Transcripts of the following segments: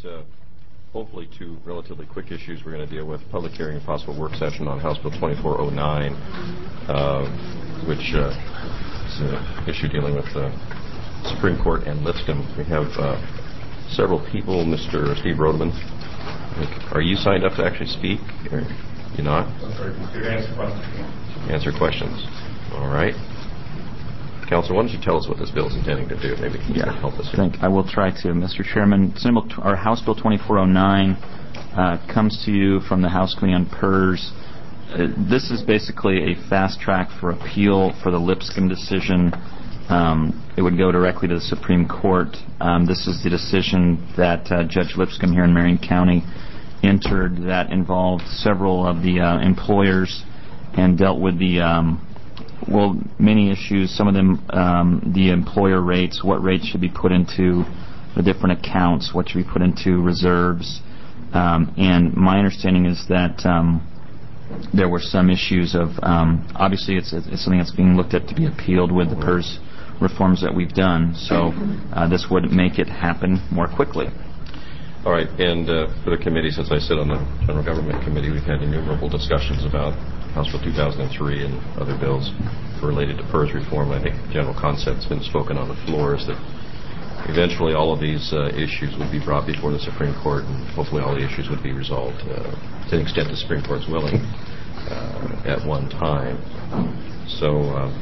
hopefully two relatively quick issues we're going to deal with. Public hearing and possible work session on House Bill 2409, which is an issue dealing with the Supreme Court and Lipscomb. We have several people. Mr. Steve Rodeman, are you signed up to actually speak? Or you not? Answer questions. Answer questions. All right. Council, why don't you tell us what this bill is intending to do? Maybe you can help us here. I will try to, Mr. Chairman. Our House Bill 2409 comes to you from the House Committee on PERS. This is basically a fast track for appeal for the Lipscomb decision. It would go directly to the Supreme Court. This is the decision that Judge Lipscomb here in Marion County entered that involved several of the employers and dealt with the many issues. Some of them, the employer rates, what rates should be put into the different accounts, what should be put into reserves. And my understanding is that there were some issues of, obviously it's something that's being looked at to be appealed with the PERS reforms that we've done. So this would make it happen more quickly. All right, and for the committee, since I sit on the General Government Committee, we've had innumerable discussions about House Bill 2003 and other bills related to PERS reform. I think the general concept's been spoken on the floor is that eventually all of these issues would be brought before the Supreme Court, and hopefully all the issues would be resolved to the extent the Supreme Court's willing at one time. So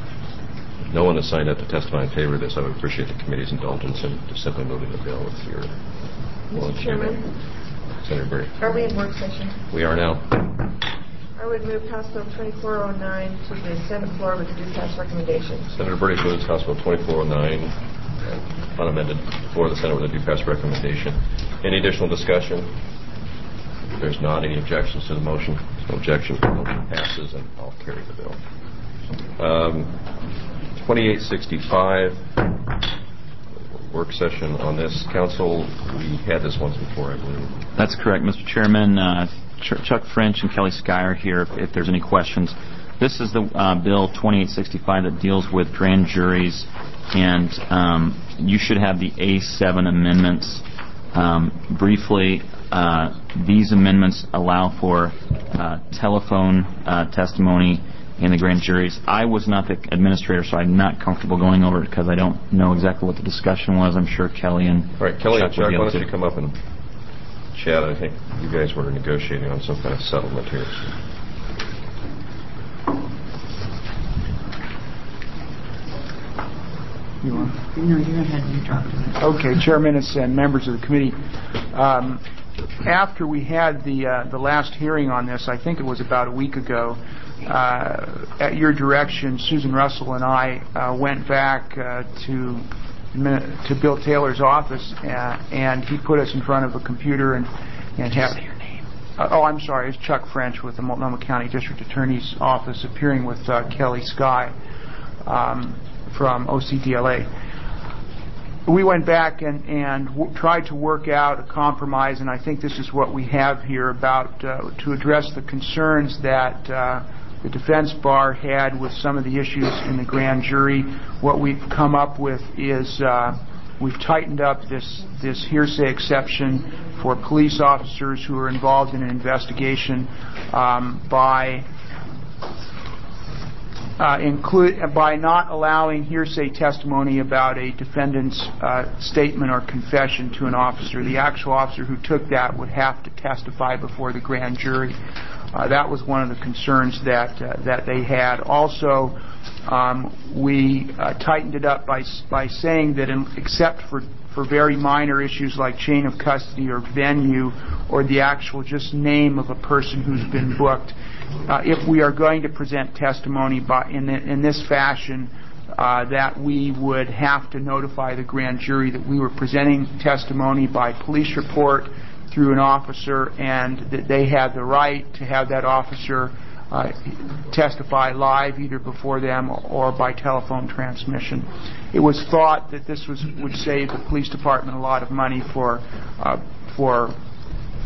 no one has signed up to testify in favor of this. I would appreciate the committee's indulgence in just simply moving the bill if you're willing to. Mr. Chairman, Senator Berry. are we in work session? We are now. I would move House Bill 2409 to the Senate floor with a due pass recommendation. Senator Berry moves House Bill 2409 unamended before the Senate with a due pass recommendation. Any additional discussion? If there's not, any objections to the motion? No objection. The motion passes, and I'll carry the bill. 2865, work session on this. Council, we had this once before, I believe. That's correct, Mr. Chairman. Chuck French and Kelly Sky are here if there's any questions. This is the Bill 2865 that deals with grand juries, and you should have the A7 amendments. Briefly, these amendments allow for telephone testimony in the grand juries. I was not the administrator, so I'm not comfortable going over it because I don't know exactly what the discussion was. I'm sure Kelly and All right, Kelly and Chuck, why don't you come up and chat? I think you guys were negotiating on some kind of settlement here. You want? No, you go ahead and talk to me. Okay, Chairman and members of the committee. After we had the last hearing on this, I think it was about a week ago, at your direction, Susan Russell and I went back to Bill Taylor's office, and he put us in front of a computer and had. Say your name. I'm sorry. It's Chuck French with the Multnomah County District Attorney's Office, appearing with Kelly Sky from OCDLA. We went back and tried to work out a compromise, and I think this is what we have here about to address the concerns that the defense bar had with some of the issues in the grand jury. What we've come up with is we've tightened up this hearsay exception for police officers who are involved in an investigation by not allowing hearsay testimony about a defendant's statement or confession to an officer. The actual officer who took that would have to testify before the grand jury. That was one of the concerns that they had. Also, we tightened it up by saying that except for very minor issues like chain of custody or venue or the actual just name of a person who's been booked, if we are going to present testimony in this fashion, that we would have to notify the grand jury that we were presenting testimony by police report through an officer, and that they had the right to have that officer testify live either before them or by telephone transmission. It was thought that this would save the police department a lot of money for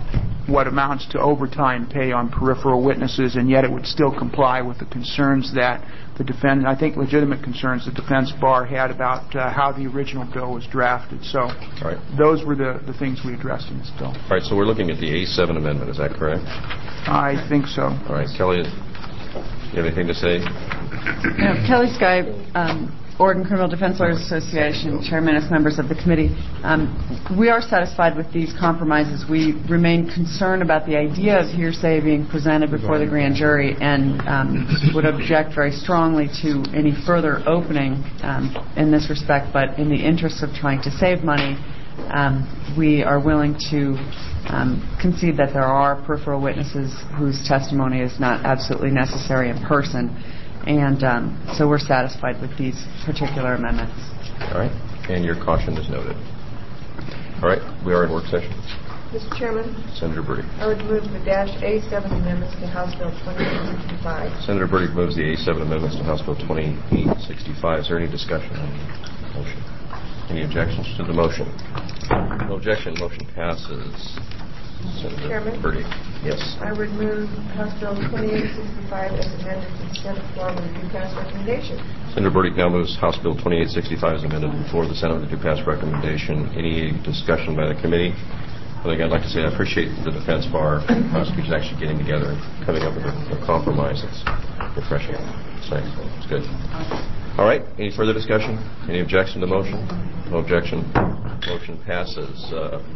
what amounts to overtime pay on peripheral witnesses, and yet it would still comply with the concerns that the defense, I think legitimate concerns the defense bar had about how the original bill was drafted. So those were the things we addressed in this bill. All right, so we're looking at the A7 amendment, is that correct? I think so. All right, Kelly, you have anything to say? Kelly Sky, Oregon Criminal Defense Lawyers Association, Chairman, as members of the committee. We are satisfied with these compromises. We remain concerned about the idea of hearsay being presented before the grand jury and would object very strongly to any further opening in this respect, but in the interest of trying to save money, we are willing to concede that there are peripheral witnesses whose testimony is not absolutely necessary in person. And so we're satisfied with these particular amendments. All right. And your caution is noted. All right. We are in work session. Mr. Chairman. Senator Burdick. I would move the -A7 amendments to House Bill 2865. Senator Burdick moves the A7 amendments to House Bill 2865. Is there any discussion on the motion? Any objections to the motion? No objection. Motion passes. Senator Chairman? Burdick. Yes. I would move House Bill 2865 as amended to the Senate floor with a due pass recommendation. Senator Burdick now moves House Bill 2865 as amended before the Senate with a due pass recommendation. Any discussion by the committee? I think I'd like to say I appreciate the defense bar and prosecutors actually getting together and coming up with a compromise that's refreshing. It's good. All right. Any further discussion? Any objection to the motion? No objection. Motion passes.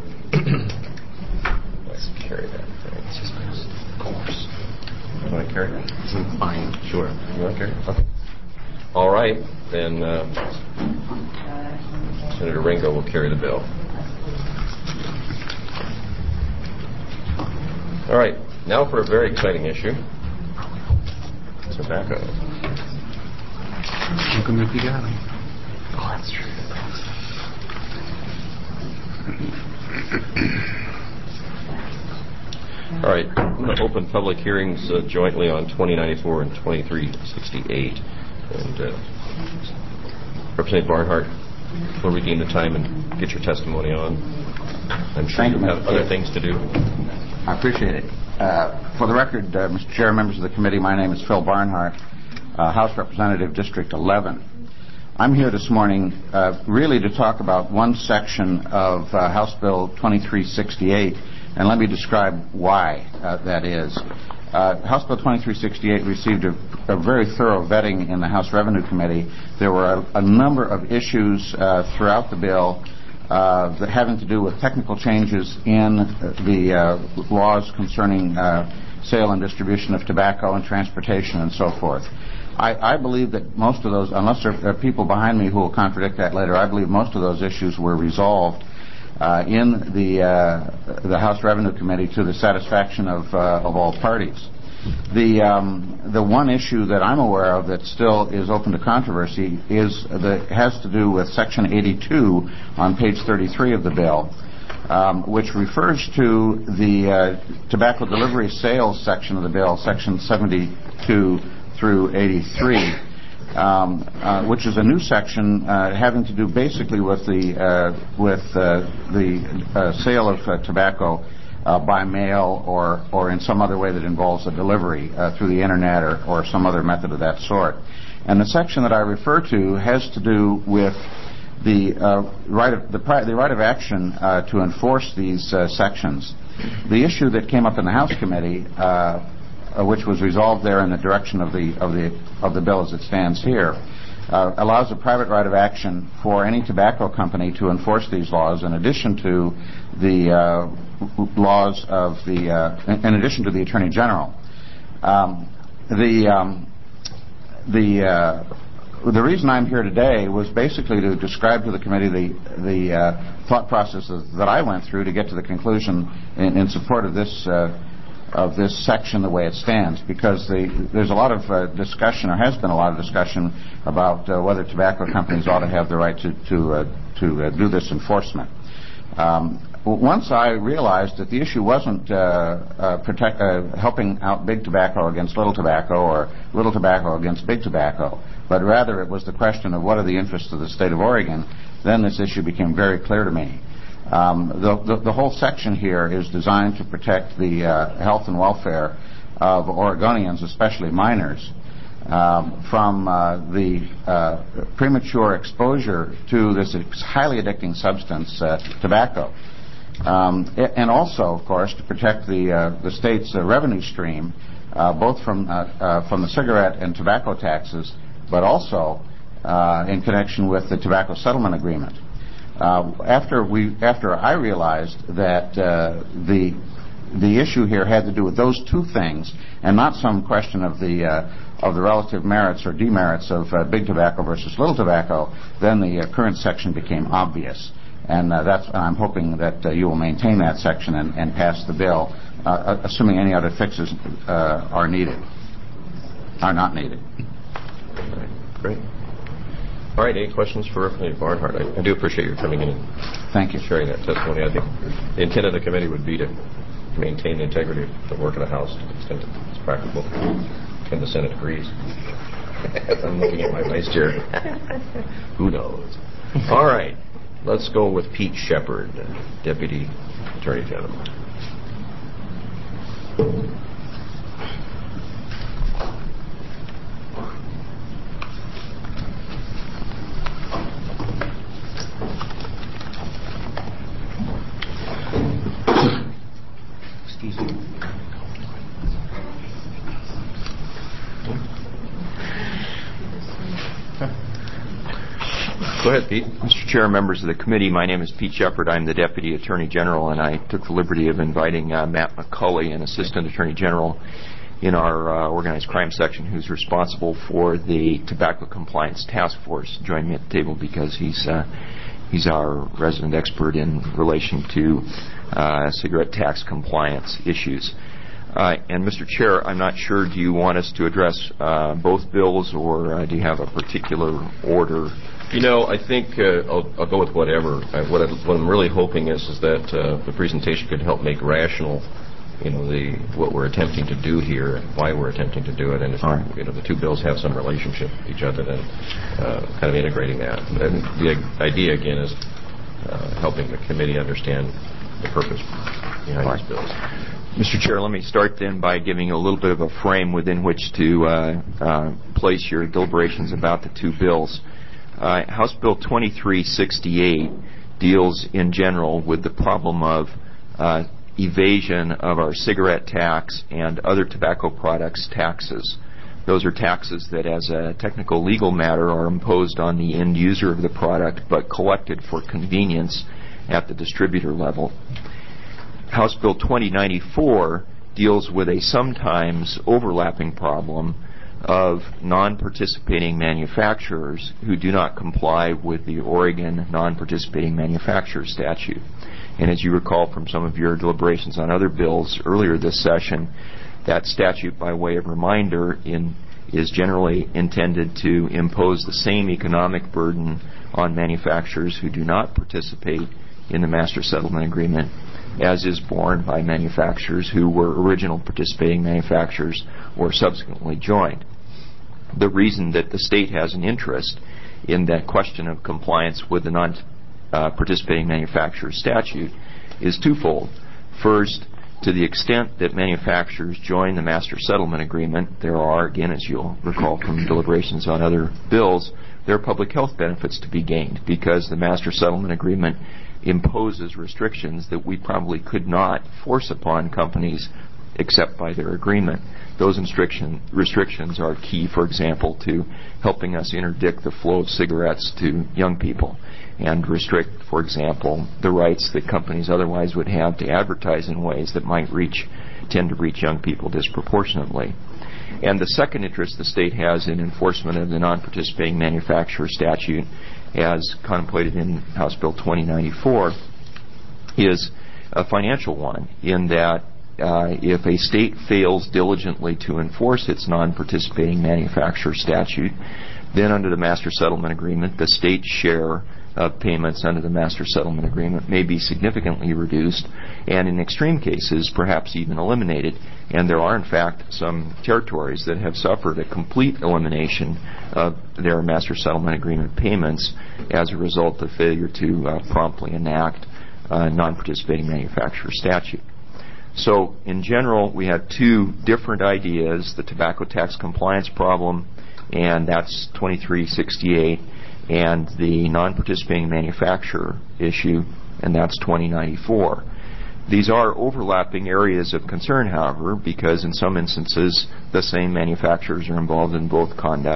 Let's carry that. Of course. You want to carry that? Fine. Sure. You want to carry it? Okay. All right. Then Senator Ringo will carry the bill. All right. Now for a very exciting issue. Tobacco. Look at me if you got it. Oh, that's true. All right. I'm going to open public hearings jointly on 2094 and 2368. And Representative Barnhart will redeem the time and get your testimony on. I'm sure you have other things to do. I appreciate it. For the record, Mr. Chair, members of the committee, my name is Phil Barnhart, House Representative, District 11. I'm here this morning really to talk about one section of House Bill 2368, and let me describe why that is. House Bill 2368 received a very thorough vetting in the House Revenue Committee. There were a number of issues throughout the bill that having to do with technical changes in the laws concerning sale and distribution of tobacco and transportation and so forth. I believe that most of those, unless there are people behind me who will contradict that later, I believe most of those issues were resolved in the House Revenue Committee to the satisfaction of all parties. The one issue that I'm aware of that still is open to controversy has to do with Section 82 on page 33 of the bill, which refers to the tobacco delivery sales section of the bill, Section 72 through 83, which is a new section having to do basically with the sale of tobacco by mail or in some other way that involves a delivery through the internet or some other method of that sort. And the section that I refer to has to do with the right of action to enforce these sections. The issue that came up in the House Committee, which was resolved there in the direction of the bill as it stands here, allows a private right of action for any tobacco company to enforce these laws in addition to the laws of in addition to the Attorney General. The reason I'm here today was basically to describe to the committee the thought processes that I went through to get to the conclusion in support of this section the way it stands, because there's a lot of discussion, or has been a lot of discussion, about whether tobacco companies ought to have the right to do this enforcement. Once I realized that the issue wasn't helping out big tobacco against little tobacco or little tobacco against big tobacco, but rather it was the question of what are the interests of the state of Oregon, then this issue became very clear to me. The whole section here is designed to protect the health and welfare of Oregonians, especially minors, from the premature exposure to this highly addicting substance, tobacco. And also, of course, to protect the state's revenue stream, both from the cigarette and tobacco taxes, but also in connection with the tobacco settlement agreement. After I realized that the issue here had to do with those two things, and not some question of the relative merits or demerits of big tobacco versus little tobacco, then the current section became obvious. And I'm hoping that you will maintain that section and pass the bill, assuming any other fixes are not needed. Great. All right, any questions for Barnhart? I do appreciate your coming in and Thank you. sharing that testimony. I think the intent of the committee would be to maintain the integrity of the work of the House to the extent that it's practical, and the Senate agrees. As I'm looking at my vice chair. Who knows? All right, let's go with Pete Shepard, Deputy Attorney General. Go ahead, Pete. Mr. Chair, members of the committee, my name is Pete Shepard. I'm the Deputy Attorney General, and I took the liberty of inviting Matt McCulley, an Assistant Attorney General in our Organized Crime Section, who's responsible for the Tobacco Compliance Task Force, to join me at the table because he's our resident expert in relation to cigarette tax compliance issues. And Mr. Chair, I'm not sure, do you want us to address both bills, or do you have a particular order? You know, I think I'll go with whatever. What I'm really hoping is that the presentation could help make rational, what we're attempting to do here and why we're attempting to do it, and if the two bills have some relationship with each other, then kind of integrating that. And the idea again is helping the committee understand the purpose behind these bills. Mr. Chair, let me start then by giving you a little bit of a frame within which to place your deliberations about the two bills. House Bill 2368 deals in general with the problem of evasion of our cigarette tax and other tobacco products taxes. Those are taxes that, as a technical legal matter, are imposed on the end user of the product but collected for convenience at the distributor level. House Bill 2094 deals with a sometimes overlapping problem of non-participating manufacturers who do not comply with the Oregon non-participating manufacturer statute. And as you recall from some of your deliberations on other bills earlier this session, that statute, by way of reminder, is generally intended to impose the same economic burden on manufacturers who do not participate in the Master Settlement Agreement as is borne by manufacturers who were original participating manufacturers or subsequently joined. The reason that the state has an interest in that question of compliance with the non-participating manufacturer statute is twofold. First, to the extent that manufacturers join the Master Settlement Agreement, there are, again, as you'll recall from deliberations on other bills, there are public health benefits to be gained because the Master Settlement Agreement imposes restrictions that we probably could not force upon companies except by their agreement. Those restrictions are key, for example, to helping us interdict the flow of cigarettes to young people and restrict, for example, the rights that companies otherwise would have to advertise in ways that might tend to reach young people disproportionately. And the second interest the state has in enforcement of the non-participating manufacturer statute, as contemplated in House Bill 2094, is a financial one, in that if a state fails diligently to enforce its non-participating manufacturer statute, then under the Master Settlement Agreement, the state's share of payments under the Master Settlement Agreement may be significantly reduced, and in extreme cases, perhaps even eliminated. And there are, in fact, some territories that have suffered a complete elimination of their Master Settlement Agreement payments as a result of failure to promptly enact non-participating manufacturer statute. So, in general, we have two different ideas, the tobacco tax compliance problem, and that's 2368, and the non-participating manufacturer issue, and that's 2094. These are overlapping areas of concern, however, because in some instances the same manufacturers are involved in both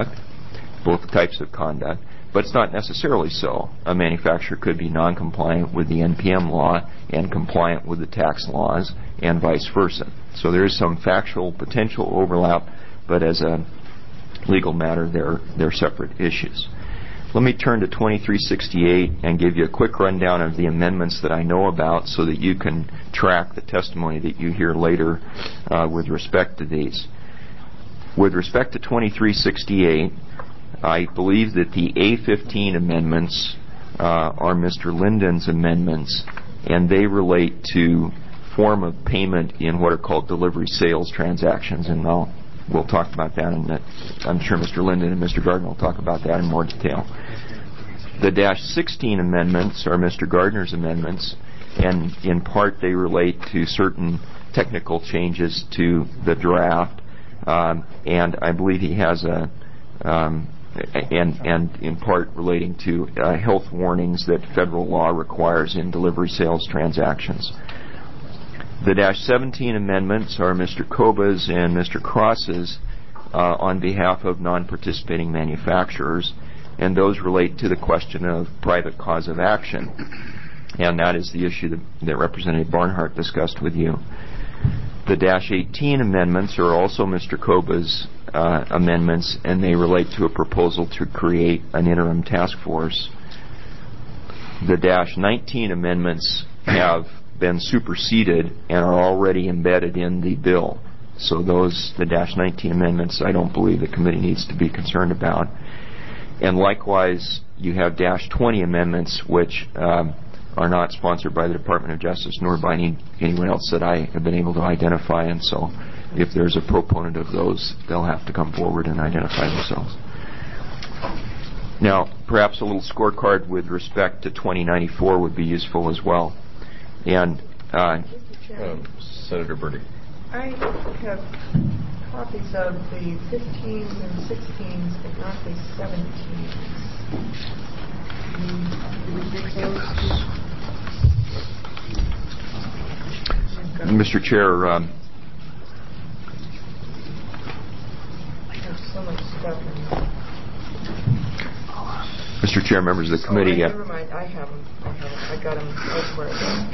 types of conduct, but it's not necessarily so. A manufacturer could be non-compliant with the NPM law and compliant with the tax laws, and vice versa. So there is some factual potential overlap, but as a legal matter, they're separate issues. Let me turn to 2368 and give you a quick rundown of the amendments that I know about so that you can track the testimony that you hear later with respect to these. With respect to 2368, I believe that the A15 amendments are Mr. Linden's amendments, and they relate to form of payment in what are called delivery sales transactions, and we'll talk about that I'm sure Mr. Linden and Mr. Gardner will talk about that in more detail. The -16 amendments are Mr. Gardner's amendments, and in part they relate to certain technical changes to the draft, and I believe he has and in part relating to health warnings that federal law requires in delivery sales transactions. The -17 amendments are Mr. Koba's and Mr. Cross's on behalf of non-participating manufacturers, and those relate to the question of private cause of action, and that is the issue that Representative Barnhart discussed with you. The -18 amendments are also Mr. Koba's amendments, and they relate to a proposal to create an interim task force. The -19 amendments have been superseded and are already embedded in the bill. So the -19 amendments, I don't believe the committee needs to be concerned about. And likewise, you have -20 amendments, which are not sponsored by the Department of Justice nor by anyone else that I have been able to identify, and so if there's a proponent of those, they'll have to come forward and identify themselves. Now, perhaps a little scorecard with respect to 2094 would be useful as well. And Senator Burdick. I have copies of the 15s and 16s, but not the 17s. Mr. Chair, There's so much stuff in there. Mr. Chair, members of the committee. Never mind, I have them. I got them elsewhere.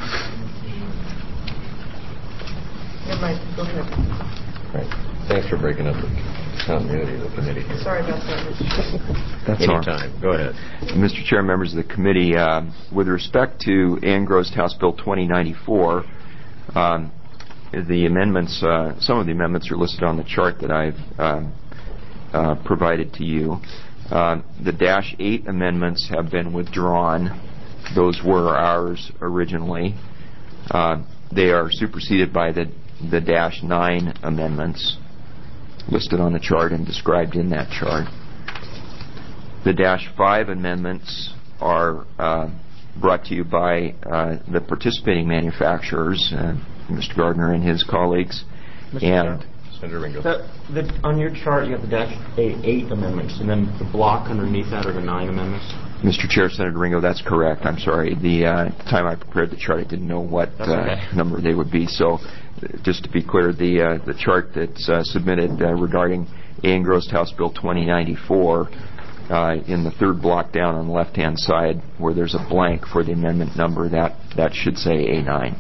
Never mind, go ahead. Right. Thanks for breaking up the continuity of the committee. Sorry about that, Mr. Chairman. That's all. Anytime. Go ahead. Mr. Chair, members of the committee, with respect to Ann Gross House Bill 2094, the amendments, some of the amendments are listed on the chart that I've provided to you. The -8 amendments have been withdrawn. Those were ours originally. They are superseded by the -9 amendments listed on the chart and described in that chart. The -5 amendments are brought to you by the participating manufacturers, Mr. Gardner and his colleagues. And Senator Ringo. On your chart, you have the -8 amendments, and then the block underneath that are the 9 amendments. Mr. Chair, Senator Ringo, that's correct. I'm sorry. The time I prepared the chart, I didn't know what number they would be. So, just to be clear, the chart that's submitted regarding Ann Gross House Bill 2094, in the third block down on the left-hand side, where there's a blank for the amendment number, that should say A9.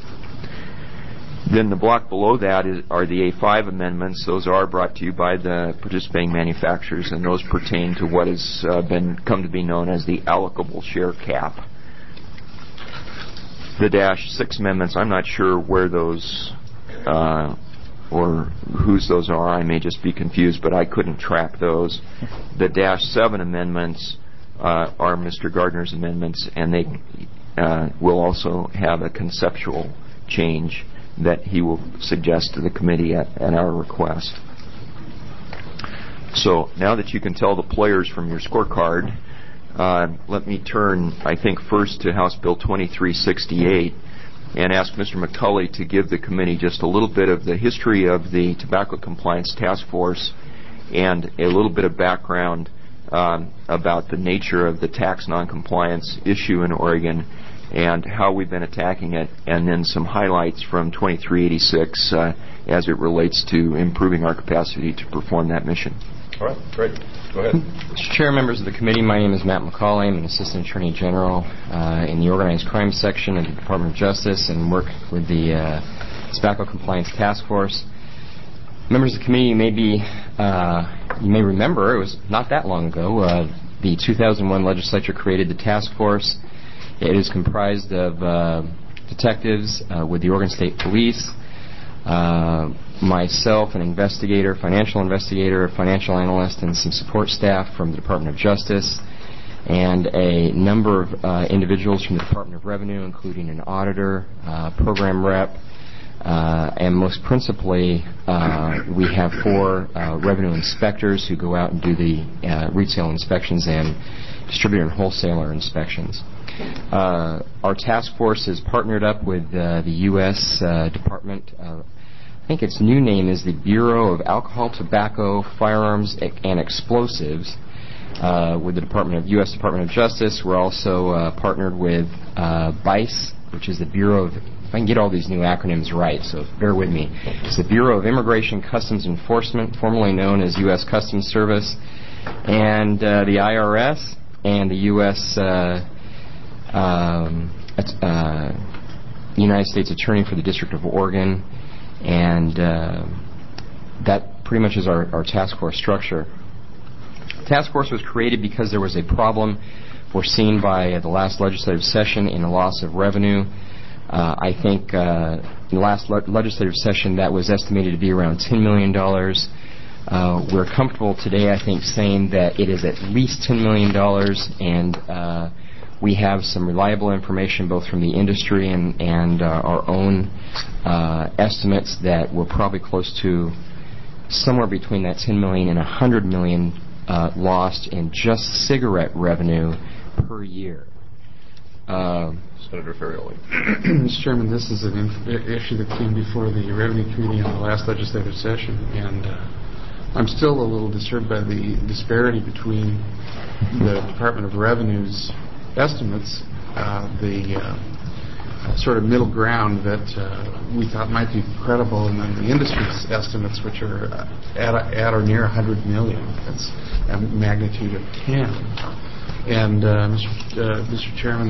Then the block below that are the A5 amendments. Those are brought to you by the participating manufacturers, and those pertain to what has come to be known as the allocable share cap. The -6 amendments, I'm not sure where those or whose those are. I may just be confused, but I couldn't track those. The -7 amendments are Mr. Gardner's amendments, and they will also have a conceptual change that he will suggest to the committee at our request. So now that you can tell the players from your scorecard, let me turn, I think, first to House Bill 2368 and ask Mr. McCulley to give the committee just a little bit of the history of the Tobacco Compliance Task Force and a little bit of background about the nature of the tax noncompliance issue in Oregon and how we've been attacking it, and then some highlights from 2386 as it relates to improving our capacity to perform that mission. All right, great. Go ahead. Mr. Chair, members of the committee, my name is Matt McCauley. I'm an Assistant Attorney General in the Organized Crime Section of the Department of Justice and work with the Tobacco Compliance Task Force. Members of the committee, you may remember, it was not that long ago, the 2001 legislature created the task force. It is comprised of detectives with the Oregon State Police, myself, an investigator, financial analyst, and some support staff from the Department of Justice, and a number of individuals from the Department of Revenue, including an auditor, program rep, and most principally, we have 4 revenue inspectors who go out and do the retail inspections and distributor and wholesaler inspections. Our task force is partnered up with the U.S. Department of, I think its new name is the Bureau of Alcohol, Tobacco, Firearms, and Explosives with the U.S. Department of Justice. We're also partnered with BICE, which is the Bureau of, if I can get all these new acronyms right, so bear with me. It's the Bureau of Immigration Customs Enforcement, formerly known as U.S. Customs Service, and the IRS, and the U.S. United States Attorney for the District of Oregon, and that pretty much is our task force structure. The task force was created because there was a problem foreseen by the last legislative session in the loss of revenue. I think in the last legislative session that was estimated to be around $10 million. We're comfortable today, I think, saying that it is at least $10 million, and we have some reliable information both from the industry and our own estimates that we're probably close to somewhere between that $10 million and $100 million lost in just cigarette revenue per year. Senator Ferrioli. Mr. Chairman, this is an issue that came before the Revenue Committee on the last legislative session, and I'm still a little disturbed by the disparity between the Department of Revenue's estimates, the sort of middle ground that we thought might be credible, and then the industry's estimates, which are at or near $100 million. That's a magnitude of 10. And Mr. Chairman,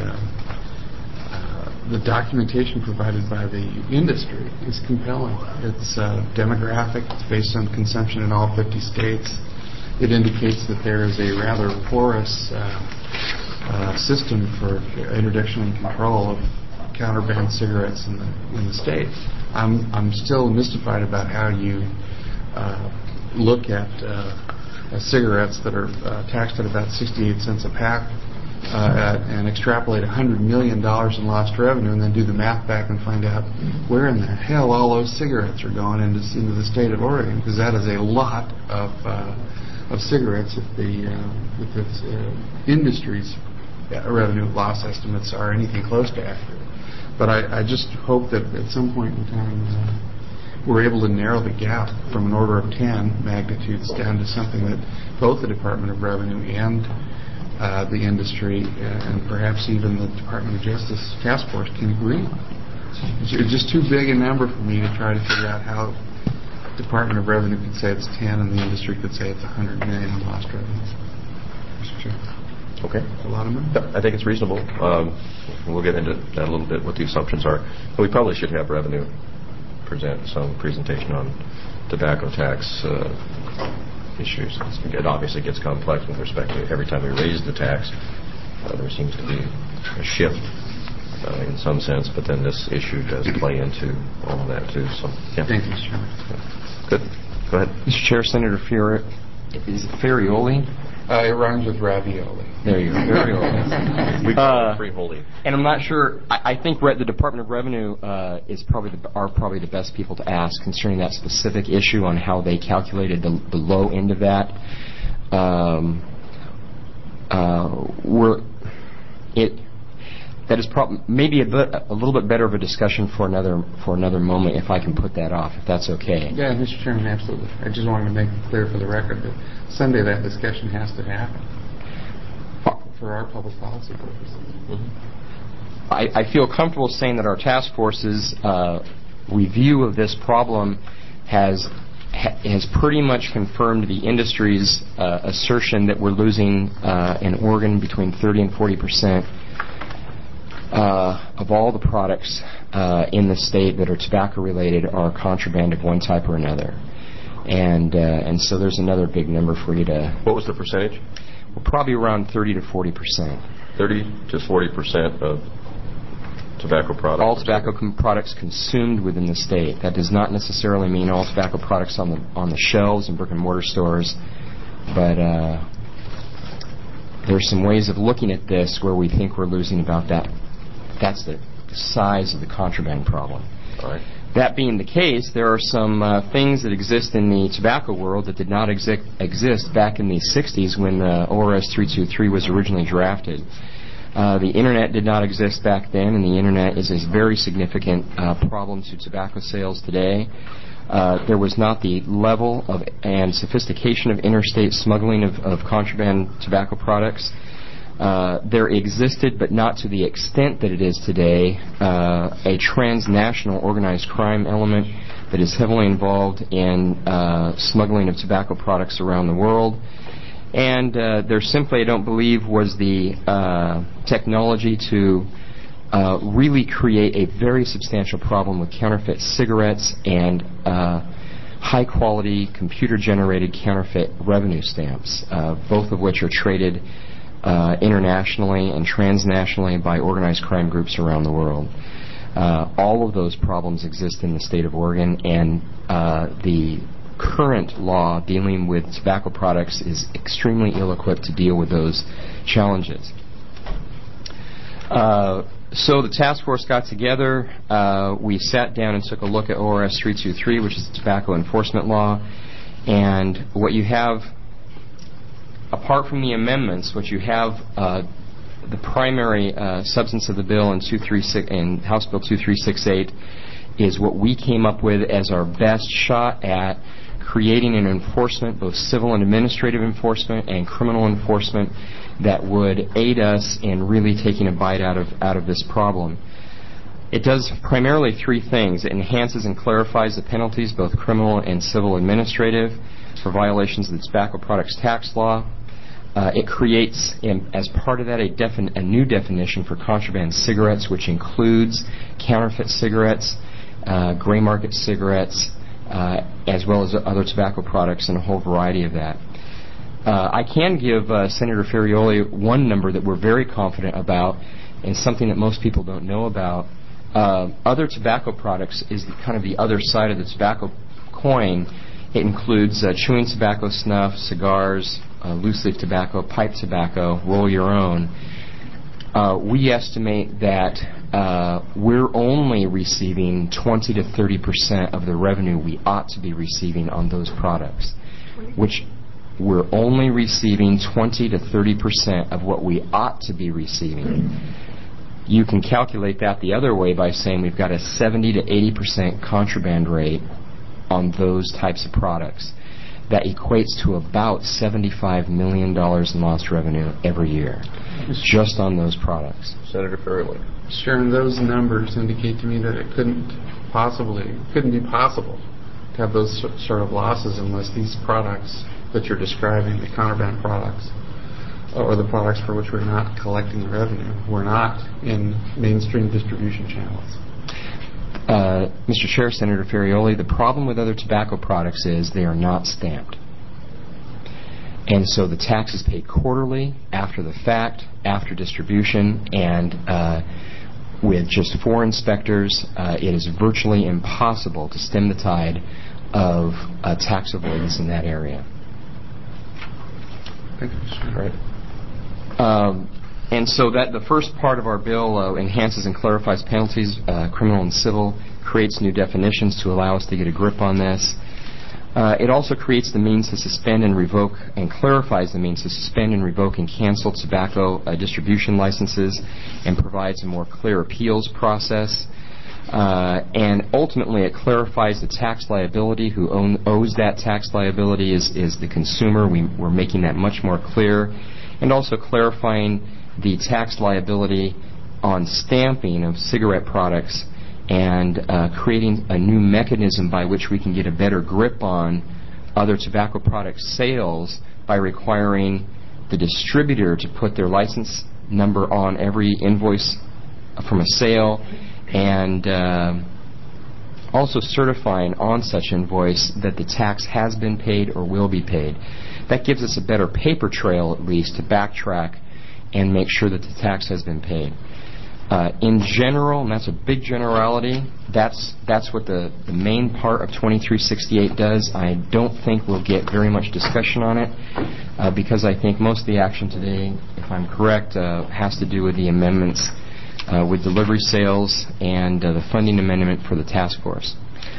the documentation provided by the industry is compelling. It's demographic. It's based on consumption in all 50 states. It indicates that there is a rather porous system for introduction and control of counterband cigarettes in the state. I'm still mystified about how you look at cigarettes that are taxed at about 68 cents a pack and extrapolate $100 million in lost revenue, and then do the math back and find out where in the hell all those cigarettes are going into the state of Oregon, because that is a lot of cigarettes if the industry's revenue loss estimates are anything close to accurate. But I just hope that at some point in time we're able to narrow the gap from an order of 10 magnitudes down to something that both the Department of Revenue and the industry and perhaps even the Department of Justice task force can agree on. It's just too big a number for me to try to figure out how the Department of Revenue could say it's 10 and the industry could say it's $100 million in lost revenues. Mr. Chairman. Okay. A lot of money? I think it's reasonable. We'll get into that a little bit, what the assumptions are. But we probably should have Revenue present some presentation on tobacco tax issues. It obviously gets complex with respect to every time we raise the tax, there seems to be a shift in some sense, but then this issue does play into all of that too. So, yeah. Thank you, Mr. Chairman. Good. Go ahead. Mr. Chair, Senator Ferrioli? It rhymes with ravioli. There you go. Ferrioli. We call it freeholding. And I'm not sure. I think the Department of Revenue are probably the best people to ask concerning that specific issue on how they calculated the low end of that. that is maybe a little bit better of a discussion for another moment, if I can put that off, if that's okay. Yeah, Mr. Chairman, absolutely. I just wanted to make it clear for the record that Sunday that discussion has to happen for our public policy purposes. Mm-hmm. I feel comfortable saying that our task force's review of this problem has pretty much confirmed the industry's assertion that we're losing in Oregon between 30 and 40% of all the products in the state that are tobacco related are contraband of one type or another, and so there's another big number for you to. What was the percentage? Well, probably around 30 to 40%. 30 to 40% of tobacco products. All tobacco products consumed within the state. That does not necessarily mean all tobacco products on the shelves in brick and mortar stores, but there's some ways of looking at this where we think we're losing about that. That's the size of the contraband problem. All right. That being the case, there are some things that exist in the tobacco world that did not exist back in the 60s when ORS 323 was originally drafted. The Internet did not exist back then, and the Internet is a very significant problem to tobacco sales today. There was not the level of and sophistication of interstate smuggling of contraband tobacco products. There existed, but not to the extent that it is today, a transnational organized crime element that is heavily involved in smuggling of tobacco products around the world. And there simply, I don't believe, was the technology to really create a very substantial problem with counterfeit cigarettes and high-quality computer-generated counterfeit revenue stamps, both of which are traded internationally and transnationally by organized crime groups around the world. All of those problems exist in the state of Oregon, and the current law dealing with tobacco products is extremely ill-equipped to deal with those challenges. So the task force got together. We sat down and took a look at ORS 323, which is the tobacco enforcement law, and what you have, apart from the amendments, what you have, the primary substance of the bill in House Bill 2368 is what we came up with as our best shot at creating an enforcement, both civil and administrative enforcement and criminal enforcement, that would aid us in really taking a bite out of this problem. It does primarily three things. It enhances and clarifies the penalties, both criminal and civil administrative, for violations of the tobacco products tax law. It creates, as part of that, a new definition for contraband cigarettes, which includes counterfeit cigarettes, gray market cigarettes, as well as other tobacco products and a whole variety of that. I can give Senator Ferrioli one number that we're very confident about, and something that most people don't know about. Other tobacco products is kind of the other side of the tobacco coin. It includes chewing tobacco, snuff, cigars, loose leaf tobacco, pipe tobacco, roll your own. We estimate that we're only receiving 20 to 30% of the revenue we ought to be receiving on those products, which we're only receiving 20 to 30% of what we ought to be receiving. You can calculate that the other way by saying we've got a 70 to 80% contraband rate on those types of products. That equates to about $75 million in lost revenue every year, just on those products. Senator Ferrioli. Sharon, those numbers indicate to me that it couldn't be possible to have those sort of losses unless these products that you're describing, the contraband products, or the products for which we're not collecting the revenue, were not in mainstream distribution channels. Mr. Chair, Senator Ferrioli, the problem with other tobacco products is they are not stamped. And so the tax is paid quarterly, after the fact, after distribution, and with just 4 inspectors, it is virtually impossible to stem the tide of tax avoidance in that area. Thank you, Mr. Chair. Right. And so that the first part of our bill enhances and clarifies penalties, criminal and civil, creates new definitions to allow us to get a grip on this. It also creates the means to suspend and revoke and clarifies the means to suspend and revoke and cancel tobacco distribution licenses and provides a more clear appeals process. And ultimately, it clarifies the tax liability. Who owes that tax liability is the consumer. We're making that much more clear. And also clarifying the tax liability on stamping of cigarette products and creating a new mechanism by which we can get a better grip on other tobacco product sales by requiring the distributor to put their license number on every invoice from a sale, and also certifying on such invoice that the tax has been paid or will be paid. That gives us a better paper trail, at least, to backtrack and make sure that the tax has been paid. In general, and that's a big generality, that's what the main part of 2368 does. I don't think we'll get very much discussion on it because I think most of the action today, if I'm correct, has to do with the amendments with delivery sales and the funding amendment for the task force.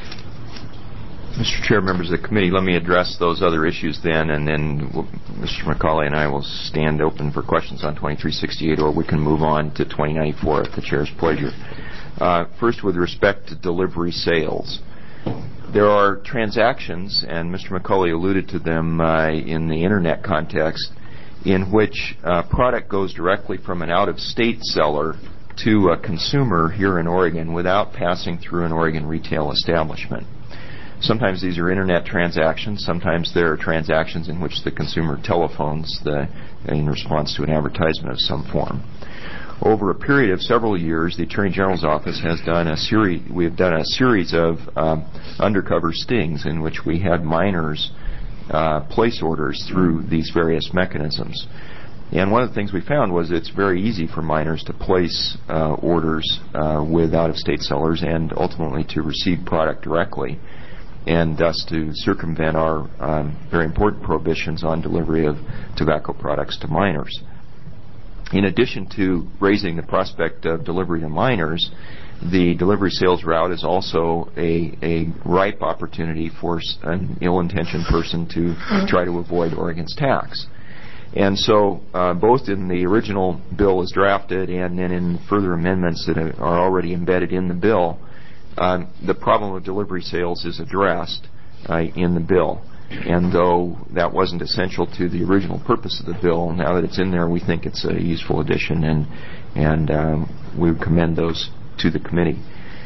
Mr. Chair, members of the committee, let me address those other issues then, and then Mr. McCauley and I will stand open for questions on 2368, or we can move on to 2094 at the Chair's pleasure. First, with respect to delivery sales. There are transactions, and Mr. McCauley alluded to them in the Internet context, in which product goes directly from an out-of-state seller to a consumer here in Oregon without passing through an Oregon retail establishment. Sometimes these are Internet transactions. Sometimes there are transactions in which the consumer telephones in response to an advertisement of some form. Over a period of several years, the Attorney General's office has done a series of undercover stings in which we had minors place orders through these various mechanisms. And one of the things we found was it's very easy for minors to place orders with out-of-state sellers and ultimately to receive product directly, and thus to circumvent our very important prohibitions on delivery of tobacco products to minors. In addition to raising the prospect of delivery to minors, the delivery sales route is also a ripe opportunity for an ill-intentioned person to try to avoid Oregon's tax. And so both in the original bill as drafted and then in further amendments that are already embedded in the bill, the problem of delivery sales is addressed in the bill. And though that wasn't essential to the original purpose of the bill, now that it's in there, we think it's a useful addition, and we would commend those to the committee.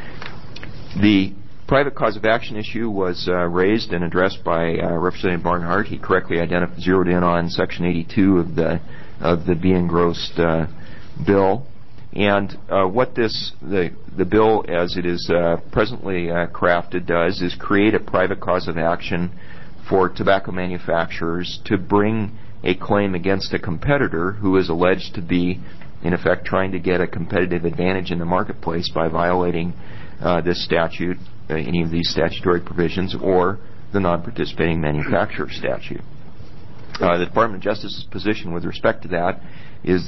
The private cause of action issue was raised and addressed by Representative Barnhart. He correctly zeroed in on Section 82 of the Be Engrossed bill. And what the bill, as it is presently crafted, does is create a private cause of action for tobacco manufacturers to bring a claim against a competitor who is alleged to be, in effect, trying to get a competitive advantage in the marketplace by violating this statute, any of these statutory provisions, or the non-participating manufacturer statute. The Department of Justice's position with respect to that is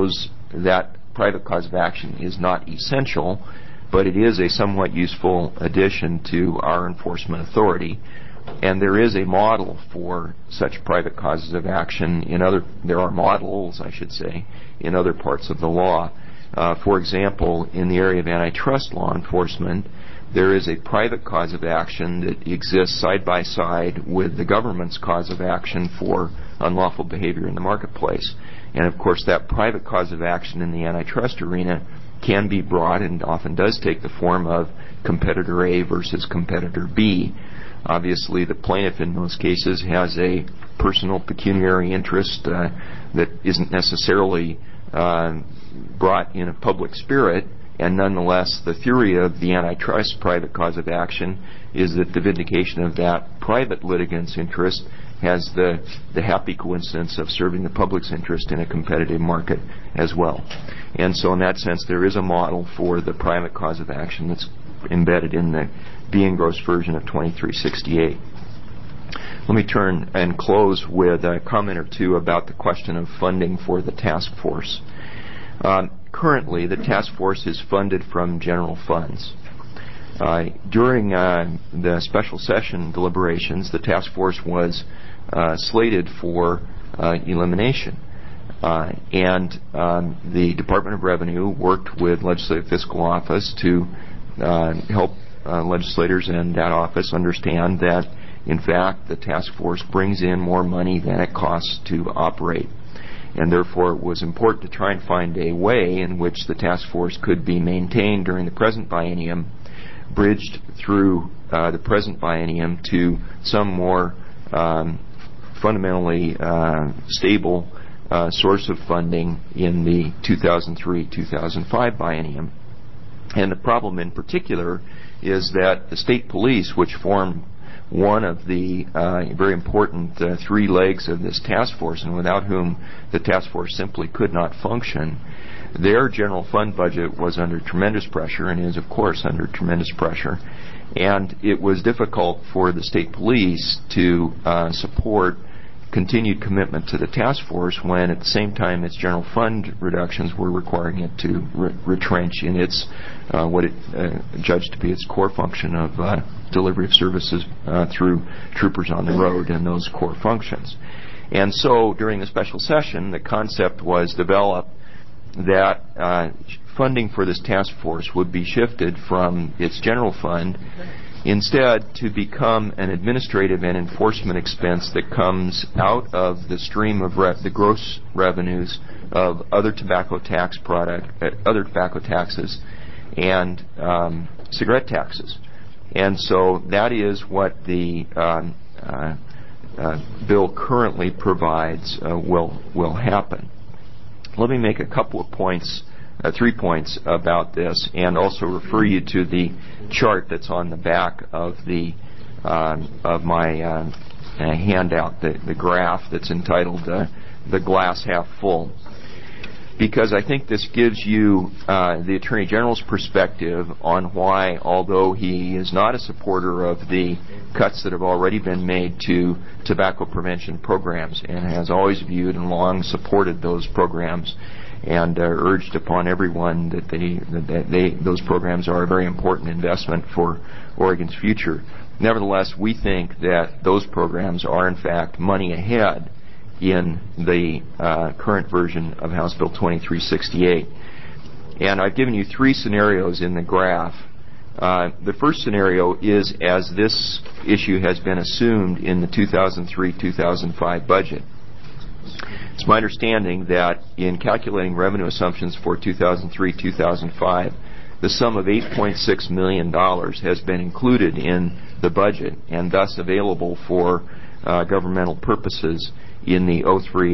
that private cause of action is not essential, but it is a somewhat useful addition to our enforcement authority. And there is a model for such private causes of action there are models, I should say, in other parts of the law. For example, in the area of antitrust law enforcement, there is a private cause of action that exists side by side with the government's cause of action for unlawful behavior in the marketplace. And of course, that private cause of action in the antitrust arena can be brought, and often does take the form of competitor A versus competitor B. Obviously, the plaintiff in those cases has a personal pecuniary interest that isn't necessarily brought in a public spirit, and nonetheless, the theory of the antitrust private cause of action is that the vindication of that private litigant's interest has the happy coincidence of serving the public's interest in a competitive market as well. And so in that sense, there is a model for the private cause of action that's embedded in the Be Engrossed version of 2368. Let me turn and close with a comment or two about the question of funding for the task force. Currently, the task force is funded from general funds. During the special session deliberations, the task force was slated for elimination. And the Department of Revenue worked with Legislative Fiscal Office to help legislators in that office understand that, in fact, the task force brings in more money than it costs to operate. And therefore, it was important to try and find a way in which the task force could be maintained during the present biennium, bridged through the present biennium to some more fundamentally stable source of funding in the 2003-2005 biennium. And the problem in particular is that the state police, which form one of the very important three legs of this task force, and without whom the task force simply could not function, their general fund budget was under tremendous pressure and is, of course, under tremendous pressure. And it was difficult for the state police to support continued commitment to the task force when at the same time its general fund reductions were requiring it to retrench in its what it judged to be its core function of delivery of services through troopers on the road and those core functions. And so during the special session, the concept was developed that funding for this task force would be shifted from its general fund instead to become an administrative and enforcement expense that comes out of the stream of the gross revenues of other tobacco taxes and cigarette taxes. And so that is what the bill currently provides will happen. Let me make a couple of points, 3 points about this, and also refer you to the chart that's on the back of the of my handout, the graph that's entitled "The Glass Half Full," because I think this gives you the Attorney General's perspective on why, although he is not a supporter of the cuts that have already been made to tobacco prevention programs and has always viewed and long supported those programs and urged upon everyone that those programs are a very important investment for Oregon's future. Nevertheless, we think that those programs are in fact money ahead in the current version of House Bill 2368. And I've given you 3 scenarios in the graph. The first scenario is as this issue has been assumed in the 2003-2005 budget. It's my understanding that in calculating revenue assumptions for 2003-2005, the sum of $8.6 million has been included in the budget and thus available for governmental purposes in the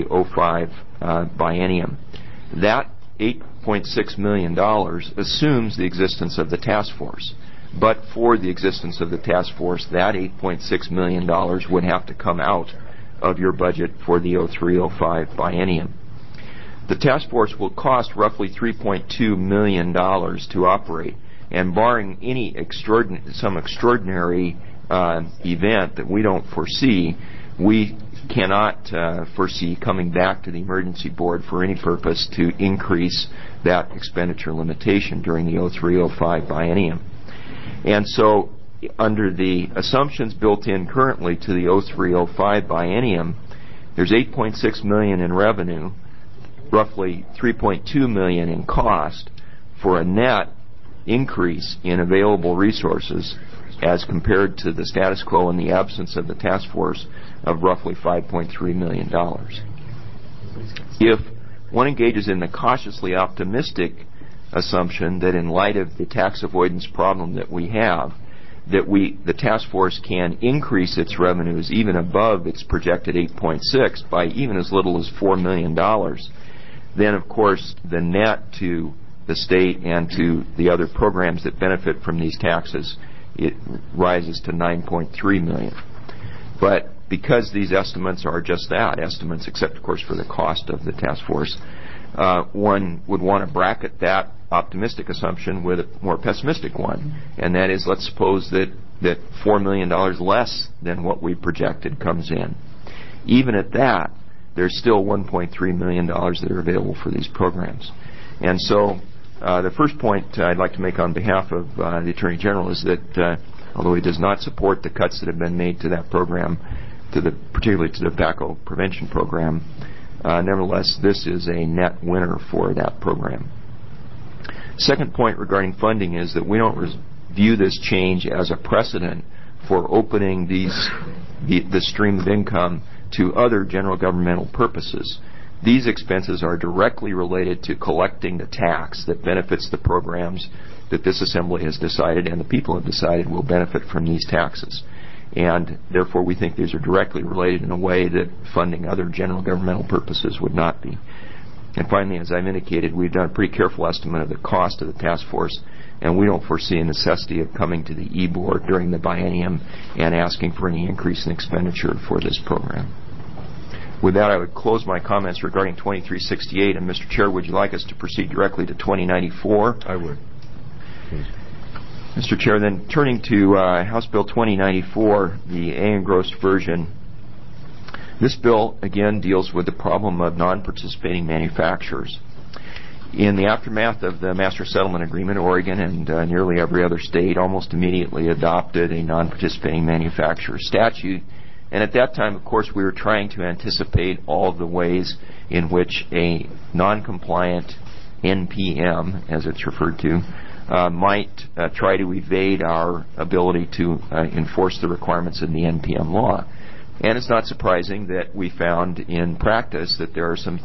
03-05 biennium. That $8.6 million assumes the existence of the task force. But for the existence of the task force, that $8.6 million would have to come out of your budget for the 03-05 biennium. The task force will cost roughly $3.2 million to operate, and barring any extraordinary event that we don't foresee, we cannot foresee coming back to the Emergency Board for any purpose to increase that expenditure limitation during the 03-05 biennium. And so under the assumptions built in currently to the 03-05 biennium, there's $8.6 million in revenue, roughly $3.2 million in cost, for a net increase in available resources as compared to the status quo in the absence of the task force of roughly $5.3 million. If one engages in the cautiously optimistic assumption that in light of the tax avoidance problem that we have, that the task force can increase its revenues even above its projected 8.6 by even as little as $4 million, then of course the net to the state and to the other programs that benefit from these taxes, it rises to $9.3 million. But because these estimates are just that, estimates except of course for the cost of the task force, one would want to bracket that optimistic assumption with a more pessimistic one, and that is, let's suppose that $4 million less than what we projected comes in. Even at that, there's still $1.3 million that are available for these programs. And so The first point I'd like to make on behalf of the Attorney General is that although he does not support the cuts that have been made to that program, particularly to the tobacco prevention program, nevertheless, this is a net winner for that program. Second point regarding funding is that we don't view this change as a precedent for opening the stream of income to other general governmental purposes. These expenses are directly related to collecting the tax that benefits the programs that this Assembly has decided and the people have decided will benefit from these taxes. And therefore we think these are directly related in a way that funding other general governmental purposes would not be. And finally, as I've indicated, we've done a pretty careful estimate of the cost of the task force, and we don't foresee a necessity of coming to the E-Board during the biennium and asking for any increase in expenditure for this program. With that, I would close my comments regarding 2368. And Mr. Chair, would you like us to proceed directly to 2094? I would. Please. Mr. Chair, then turning to House Bill 2094, the A engrossed version. This bill, again, deals with the problem of non-participating manufacturers. In the aftermath of the Master Settlement Agreement, Oregon and nearly every other state almost immediately adopted a non-participating manufacturer statute. And at that time, of course, we were trying to anticipate all of the ways in which a non-compliant NPM, as it's referred to, might try to evade our ability to enforce the requirements of the NPM law. And it's not surprising that we found in practice that there are some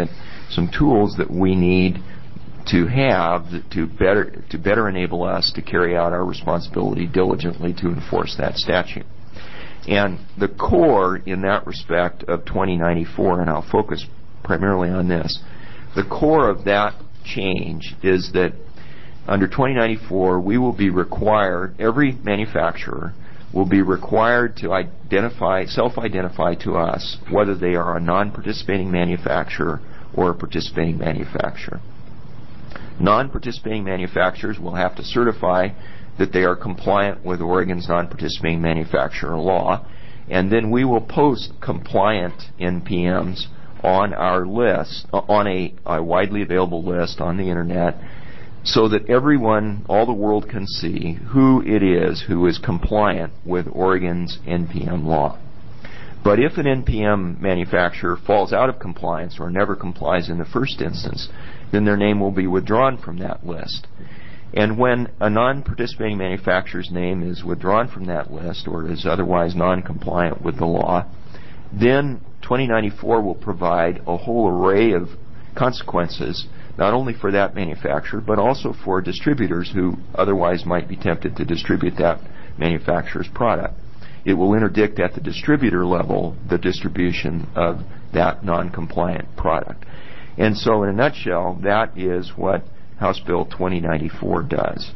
tools that we need to have to better enable us to carry out our responsibility diligently to enforce that statute. And the core in that respect of 2094, and I'll focus primarily on this, the core of that change is that under 2094 we will be required, every manufacturer will be required to self-identify to us whether they are a non-participating manufacturer or a participating manufacturer. Non-participating manufacturers will have to certify that they are compliant with Oregon's non-participating manufacturer law, and then we will post compliant NPMs on our list, on a widely available list on the internet, so that everyone, all the world can see who it is who is compliant with Oregon's NPM law. But if an NPM manufacturer falls out of compliance or never complies in the first instance, then their name will be withdrawn from that list. And when a non-participating manufacturer's name is withdrawn from that list or is otherwise non-compliant with the law, then 2094 will provide a whole array of consequences, not only for that manufacturer, but also for distributors who otherwise might be tempted to distribute that manufacturer's product. It will interdict at the distributor level the distribution of that non-compliant product. And so in a nutshell, that is what House Bill 2094 does.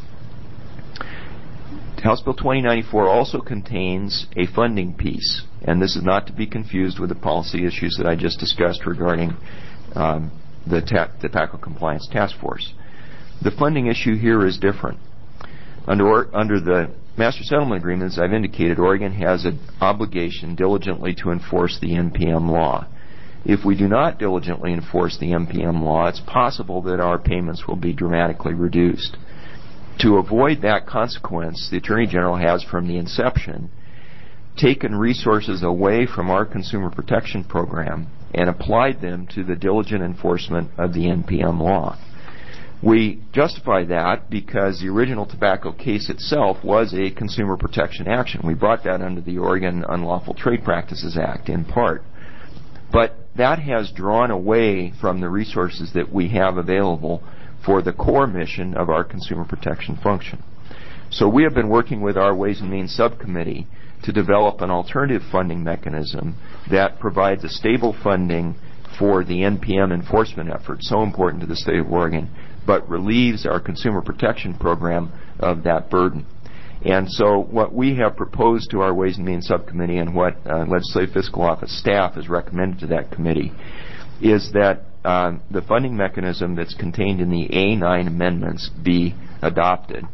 House Bill 2094 also contains a funding piece, and this is not to be confused with the policy issues that I just discussed regarding the Tobacco Compliance Task Force. The funding issue here is different. Under the Master Settlement Agreement, as I've indicated, Oregon has an obligation diligently to enforce the NPM law. If we do not diligently enforce the NPM law, it's possible that our payments will be dramatically reduced. To avoid that consequence, the Attorney General has, from the inception, taken resources away from our consumer protection program and applied them to the diligent enforcement of the NPM law. We justify that because the original tobacco case itself was a consumer protection action. We brought that under the Oregon Unlawful Trade Practices Act in part. But that has drawn away from the resources that we have available for the core mission of our consumer protection function. So we have been working with our Ways and Means Subcommittee to develop an alternative funding mechanism that provides a stable funding for the NPM enforcement effort, so important to the state of Oregon, but relieves our consumer protection program of that burden. And so what we have proposed to our Ways and Means Subcommittee and what Legislative Fiscal Office staff has recommended to that committee is that the funding mechanism that's contained in the A9 amendments be adopted.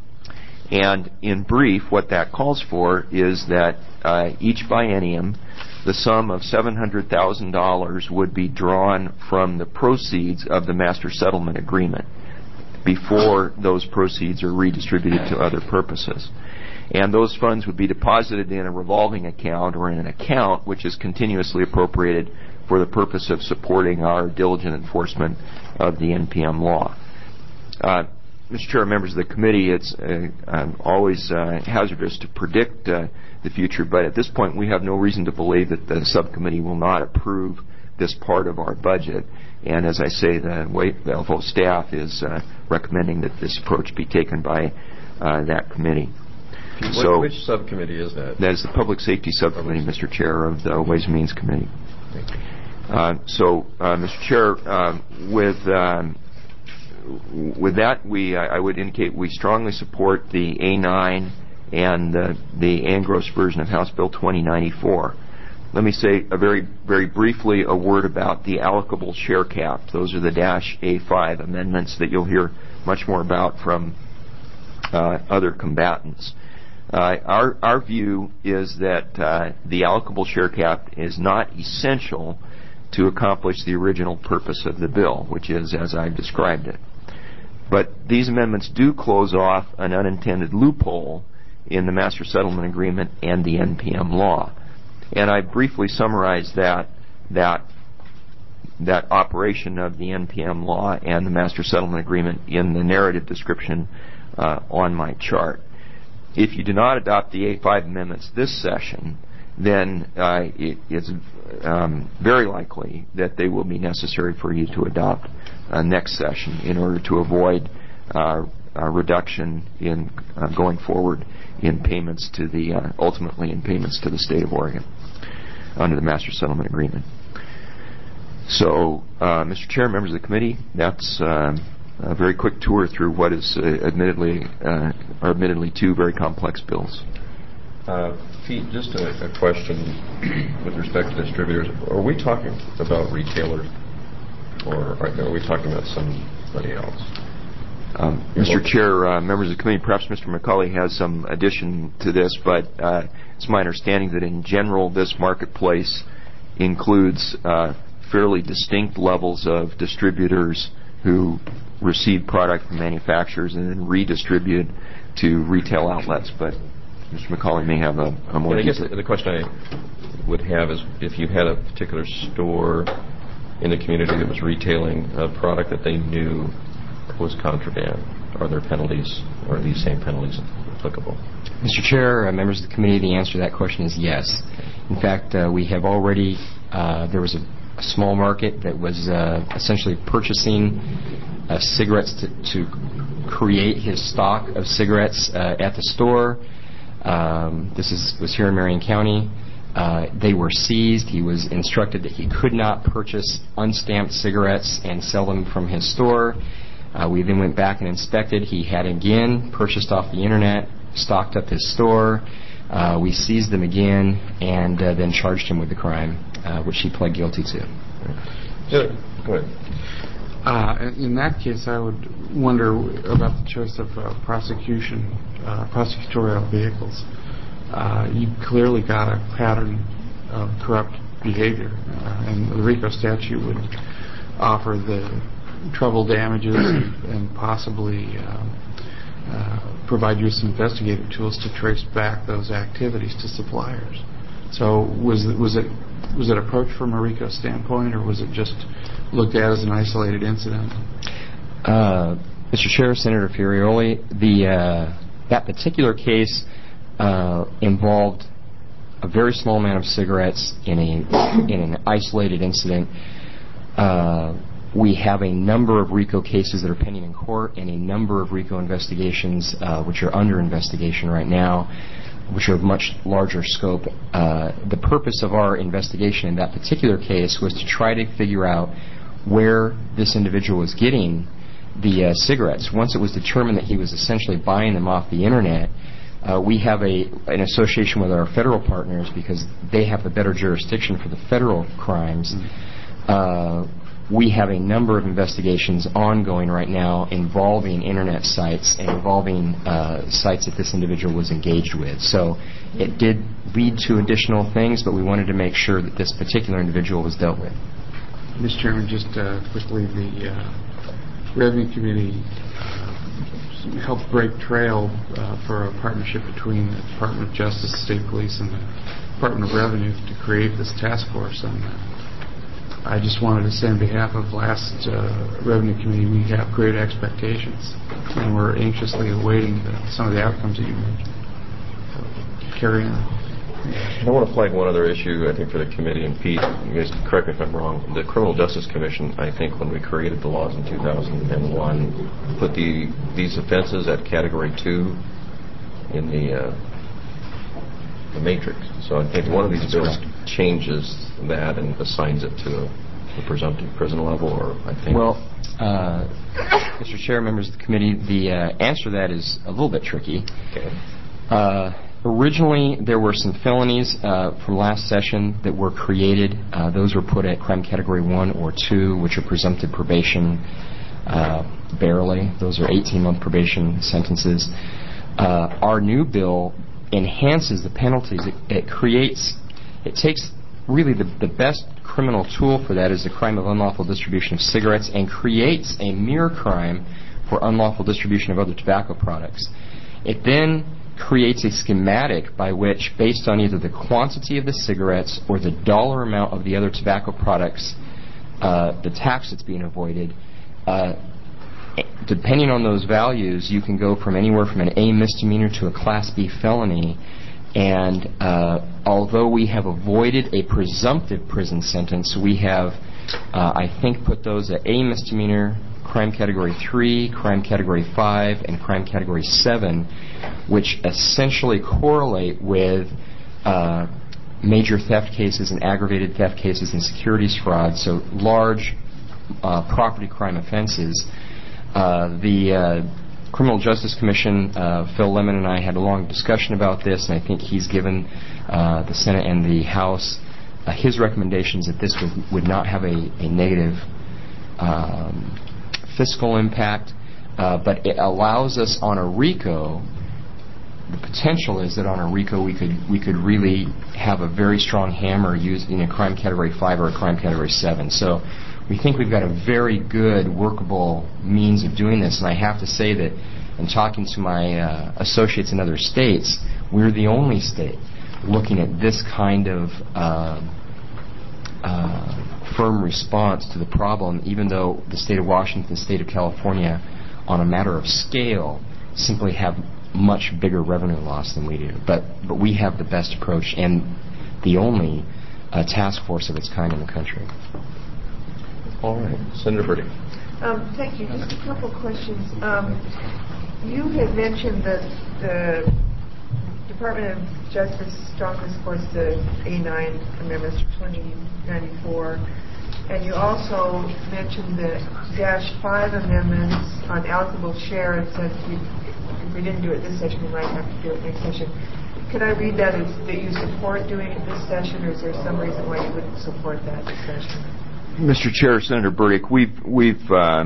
And in brief, what that calls for is that each biennium the sum of $700,000 would be drawn from the proceeds of the master settlement agreement before those proceeds are redistributed to other purposes. And those funds would be deposited in a revolving account or in an account which is continuously appropriated for the purpose of supporting our diligent enforcement of the NPM law. Mr. Chair, members of the committee, it's always hazardous to predict the future, but at this point we have no reason to believe that the subcommittee will not approve this part of our budget. And as I say, the LFO staff is recommending that this approach be taken by that committee. Which subcommittee is that? That is the Public Safety Subcommittee, Mr. Chair, of the Ways and Means Committee. Thank you. Mr. Chair, with that, I would indicate we strongly support the A9 and the Angross version of House Bill 2094. Let me say very briefly a word about the allocable share cap. Those are the -A5 amendments that you'll hear much more about from other combatants. Our view is that the allocable share cap is not essential to accomplish the original purpose of the bill, which is as I've described it. But these amendments do close off an unintended loophole in the Master Settlement Agreement and the NPM law. And I briefly summarized that operation of the NPM law and the Master Settlement Agreement in the narrative description on my chart. If you do not adopt the A5 amendments this session, then it's very likely that they will be necessary for you to adopt next session in order to avoid a reduction in going forward in payments to the ultimately in payments to the state of Oregon under the Master Settlement Agreement. So, Mr. Chair, members of the committee, that's a very quick tour through what is admittedly two very complex bills. Pete, just a question with respect to distributors. Are we talking about retailers, or are we talking about somebody else? Mr. Chair, members of the committee, perhaps Mr. McCauley has some addition to this, but it's my understanding that in general this marketplace includes fairly distinct levels of distributors who receive product from manufacturers and then redistribute to retail outlets. But Mr. McCauley may have a more... I guess the question I would have is if you had a particular store in the community that was retailing a product that they knew was contraband, are there penalties, or are these same penalties applicable? Mr. Chair, members of the committee, the answer to that question is yes. In fact, we have already, there was a small market that was essentially purchasing cigarettes to create his stock of cigarettes at the store. This was here in Marion County. They were seized. He was instructed that he could not purchase unstamped cigarettes and sell them from his store. We then went back and inspected. He had again purchased off the internet, stocked up his store. We seized them again and then charged him with the crime, which he pled guilty to. Go ahead. In that case, I would wonder about the choice of prosecutorial vehicles. You clearly got a pattern of corrupt behavior, and the RICO statute would offer the trouble damages and possibly provide you some investigative tools to trace back those activities to suppliers. So was it approached from a RICO standpoint, or was it just looked at as an isolated incident? Mr. Chair, Senator Furioli, that particular case involved a very small amount of cigarettes in an isolated incident. We have a number of RICO cases that are pending in court and a number of RICO investigations which are under investigation right now, which are of much larger scope. The purpose of our investigation in that particular case was to try to figure out where this individual was getting the cigarettes. Once it was determined that he was essentially buying them off the internet, we have an association with our federal partners because they have the better jurisdiction for the federal crimes. we have a number of investigations ongoing right now involving internet sites and involving sites that this individual was engaged with. So it did lead to additional things, but we wanted to make sure that this particular individual was dealt with. Mr. Chairman, just quickly, the Revenue Committee helped break trail for a partnership between the Department of Justice, State Police, and the Department of Revenue to create this task force. And I just wanted to say on behalf of last Revenue Committee, we have great expectations, and we're anxiously awaiting some of the outcomes that you mentioned. So, carry on. I want to flag one other issue, I think, for the committee, and Pete, you guys correct me if I'm wrong. The Criminal Justice Commission, I think, when we created the laws in 2001, put these offenses at Category 2 in the matrix. So I think one of these bills changes that and assigns it to the presumptive prison level, or I think... Well, Mr. Chair, members of the committee, the answer to that is a little bit tricky. Okay. Originally, there were some felonies from last session that were created. Those were put at crime category 1 or 2, which are presumptive probation barely. Those are 18-month probation sentences. Our new bill enhances the penalties. It takes really the best criminal tool for that is the crime of unlawful distribution of cigarettes, and creates a mirror crime for unlawful distribution of other tobacco products. It then creates a schematic by which, based on either the quantity of the cigarettes or the dollar amount of the other tobacco products, the tax that's being avoided, depending on those values, you can go from anywhere from an A misdemeanor to a Class B felony. And although we have avoided a presumptive prison sentence, we have, I think, put those at A misdemeanor, crime category 3, crime category 5, and crime category 7, which essentially correlate with major theft cases and aggravated theft cases and securities fraud, so large property crime offenses. The Criminal Justice Commission, Phil Lemon and I had a long discussion about this, and I think he's given the Senate and the House his recommendations that this would not have a negative fiscal impact, but it allows us on a RICO. The potential is that on a RICO we could really have a very strong hammer used in a crime category 5 or a crime category 7. So we think we've got a very good workable means of doing this, and I have to say that in talking to my associates in other states, we're the only state looking at this kind of firm response to the problem, even though the state of Washington, the state of California, on a matter of scale, simply have much bigger revenue loss than we do. But we have the best approach and the only task force of its kind in the country. All right. Senator Burdick. Thank you. Just a couple questions. You had mentioned that the Department of Justice strongly supports the A9 amendments for 2094, and you also mentioned the -5 amendments on allocable share. It says if we didn't do it this session, we might have to do it next session. Could I read that as that you support doing it this session, or is there some reason why you wouldn't support that this session? Mr. Chair, Senator Burdick, we've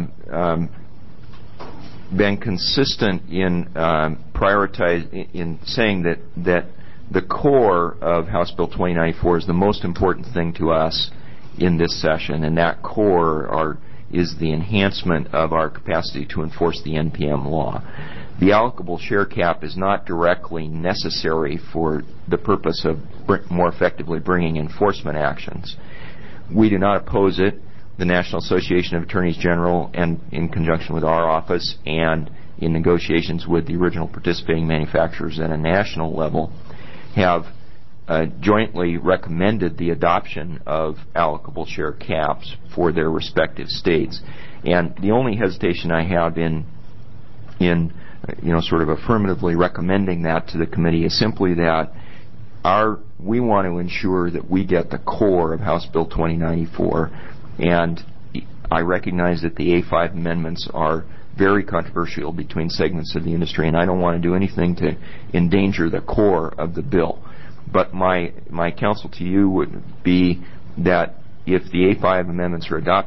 been consistent in in saying that the core of House Bill 2094 is the most important thing to us in this session, and that core is the enhancement of our capacity to enforce the NPM law. The allocable share cap is not directly necessary for the purpose of more effectively bringing enforcement actions. We do not oppose it. The National Association of Attorneys General, and in conjunction with our office and in negotiations with the original participating manufacturers at a national level, have jointly recommended the adoption of allocable share caps for their respective states. And the only hesitation I have in sort of affirmatively recommending that to the committee is simply that we want to ensure that we get the core of House Bill 2094, and I recognize that the A5 amendments are very controversial between segments of the industry, and I don't want to do anything to endanger the core of the bill. But my counsel to you would be that if the A5 amendments are adopted,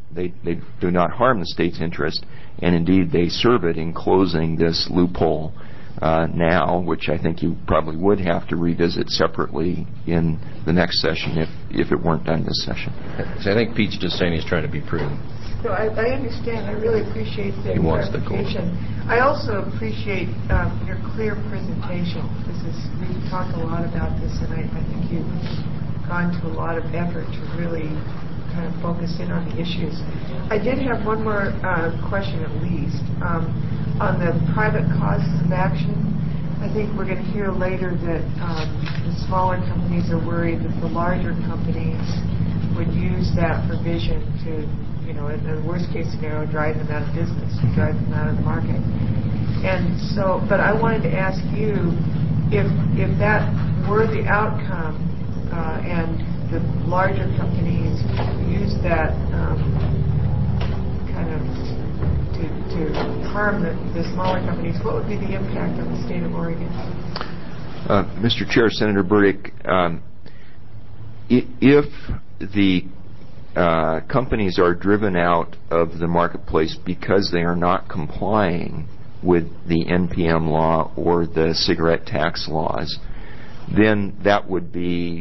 they do not harm the state's interest, and indeed they serve it in closing this loophole now, which I think you probably would have to revisit separately in the next session if it weren't done this session. So I think Pete's just saying he's trying to be prudent. So I understand. I really appreciate the He wants the clarification. I also appreciate your clear presentation. We've talked a lot about this, and I think you've gone to a lot of effort to really kind of focus in on the issues. I did have one more question at least. On the private causes of action, I think we're going to hear later that the smaller companies are worried that the larger companies would use that provision to, in the worst case scenario, drive them out of business, drive them out of the market. And so, but I wanted to ask you if that were the outcome and the larger companies use that kind of to harm the smaller companies, what would be the impact on the state of Oregon? Mr. Chair, Senator Burdick, if the companies are driven out of the marketplace because they are not complying with the NPM law or the cigarette tax laws, then that would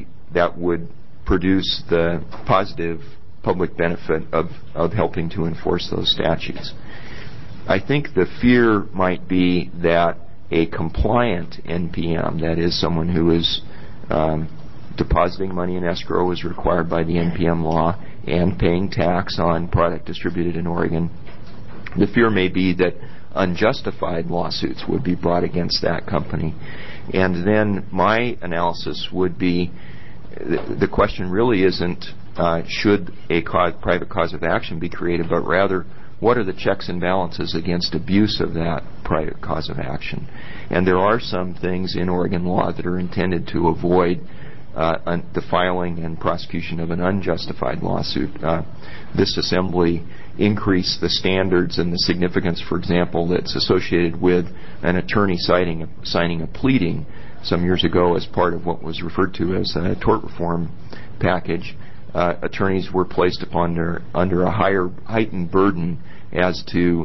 produce the positive public benefit of helping to enforce those statutes. I think the fear might be that a compliant NPM, that is someone who is depositing money in escrow as required by the NPM law and paying tax on product distributed in Oregon, the fear may be that unjustified lawsuits would be brought against that company. And then my analysis would be, the question really isn't should a private cause of action be created, but rather what are the checks and balances against abuse of that private cause of action. And there are some things in Oregon law that are intended to avoid the filing and prosecution of an unjustified lawsuit. This assembly increased the standards and the significance, for example, that's associated with an attorney signing a pleading some years ago as part of what was referred to as a tort reform package. Attorneys were placed under a heightened burden as to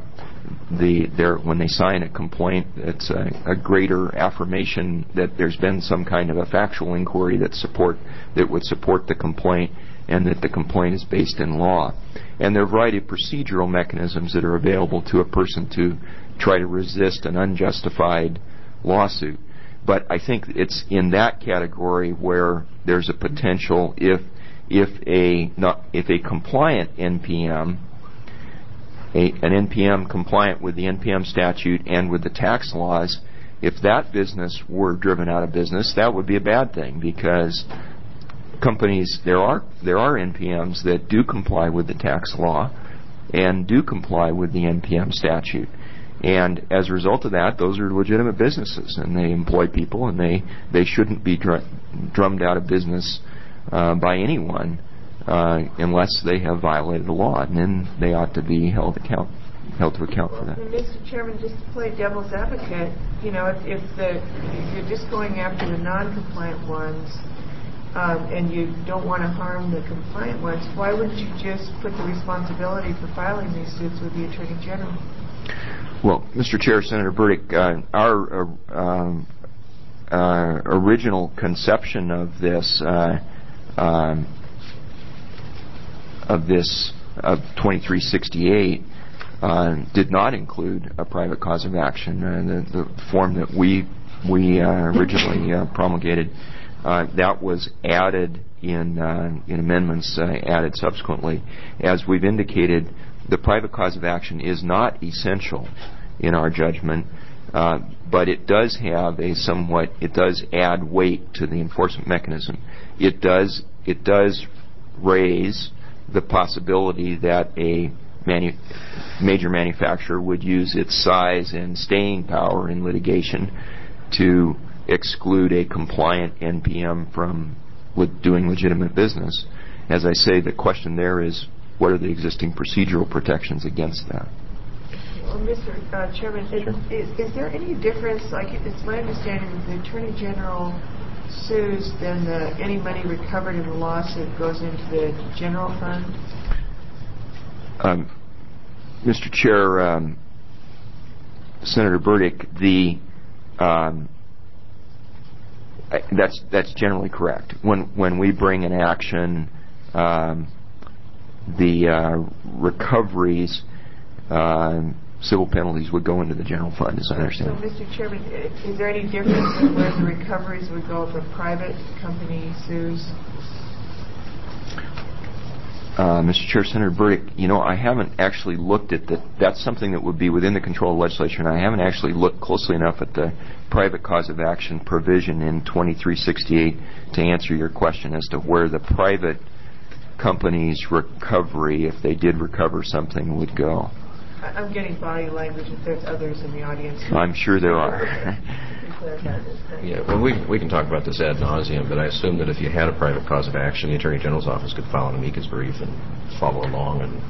when they sign a complaint. It's a greater affirmation that there's been some kind of a factual inquiry that would support the complaint, and that the complaint is based in law. And there are a variety of procedural mechanisms that are available to a person to try to resist an unjustified lawsuit. But I think it's in that category where there's a potential if a compliant NPM, an NPM compliant with the NPM statute and with the tax laws, if that business were driven out of business, that would be a bad thing, because companies, there are NPMs that do comply with the tax law and do comply with the NPM statute. And as a result of that, those are legitimate businesses, and they employ people, and they shouldn't be drummed out of business by anyone unless they have violated the law, and then they ought to be held to account for that. Mr. Chairman, just to play devil's advocate, if you're just going after the non-compliant ones and you don't want to harm the compliant ones, why wouldn't you just put the responsibility for filing these suits with the Attorney General? Well, Mr. Chair, Senator Burdick, our original conception of 2368 did not include a private cause of action. The form that we originally promulgated, that was added in amendments added subsequently. As we've indicated, the private cause of action is not essential in our judgment, but it does have it does add weight to the enforcement mechanism. It does raise the possibility that a major manufacturer would use its size and staying power in litigation to exclude a compliant NPM from doing legitimate business. As I say, the question there is, what are the existing procedural protections against that? Well, Mr. Chairman, is there any difference? It's my understanding that the Attorney General sues, then any money recovered in the lawsuit goes into the general fund? Mr. Chair, Senator Burdick, that's generally correct. When we bring an action, the recoveries, civil penalties would go into the general fund, as I understand. So, Mr. Chairman, is there any difference in where the recoveries would go if a private company sues? Mr. Chair, Senator Burdick, I haven't actually looked at that. That's something that would be within the control of the legislature, and I haven't actually looked closely enough at the private cause of action provision in 2368 to answer your question as to where the private company's recovery, if they did recover something, would go. I'm getting body language if there's others in the audience. I'm sure there are. Yeah, well, we can talk about this ad nauseum, but I assume that if you had a private cause of action, the Attorney General's office could file an amicus brief and follow along and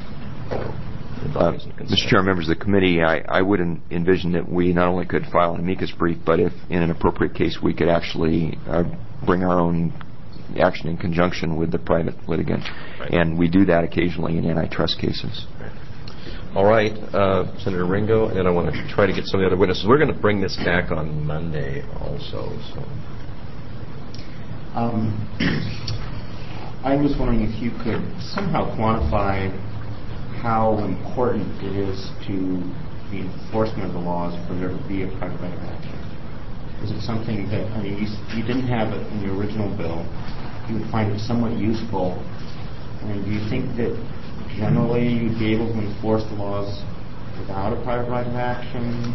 Mr. Chair, members of the committee, I would envision that we not only could file an amicus brief, but if in an appropriate case we could actually bring our own action in conjunction with the private litigant. Right. And we do that occasionally in antitrust cases. All right, Senator Ringo, and I want to try to get some of the other witnesses. We're going to bring this back on Monday also. So. I was wondering if you could somehow quantify how important it is to the enforcement of the laws for there to be a private right of action. Is it something that, you didn't have it in the original bill. You would find it somewhat useful. Do you think that generally you'd be able to enforce the laws without a private right of action?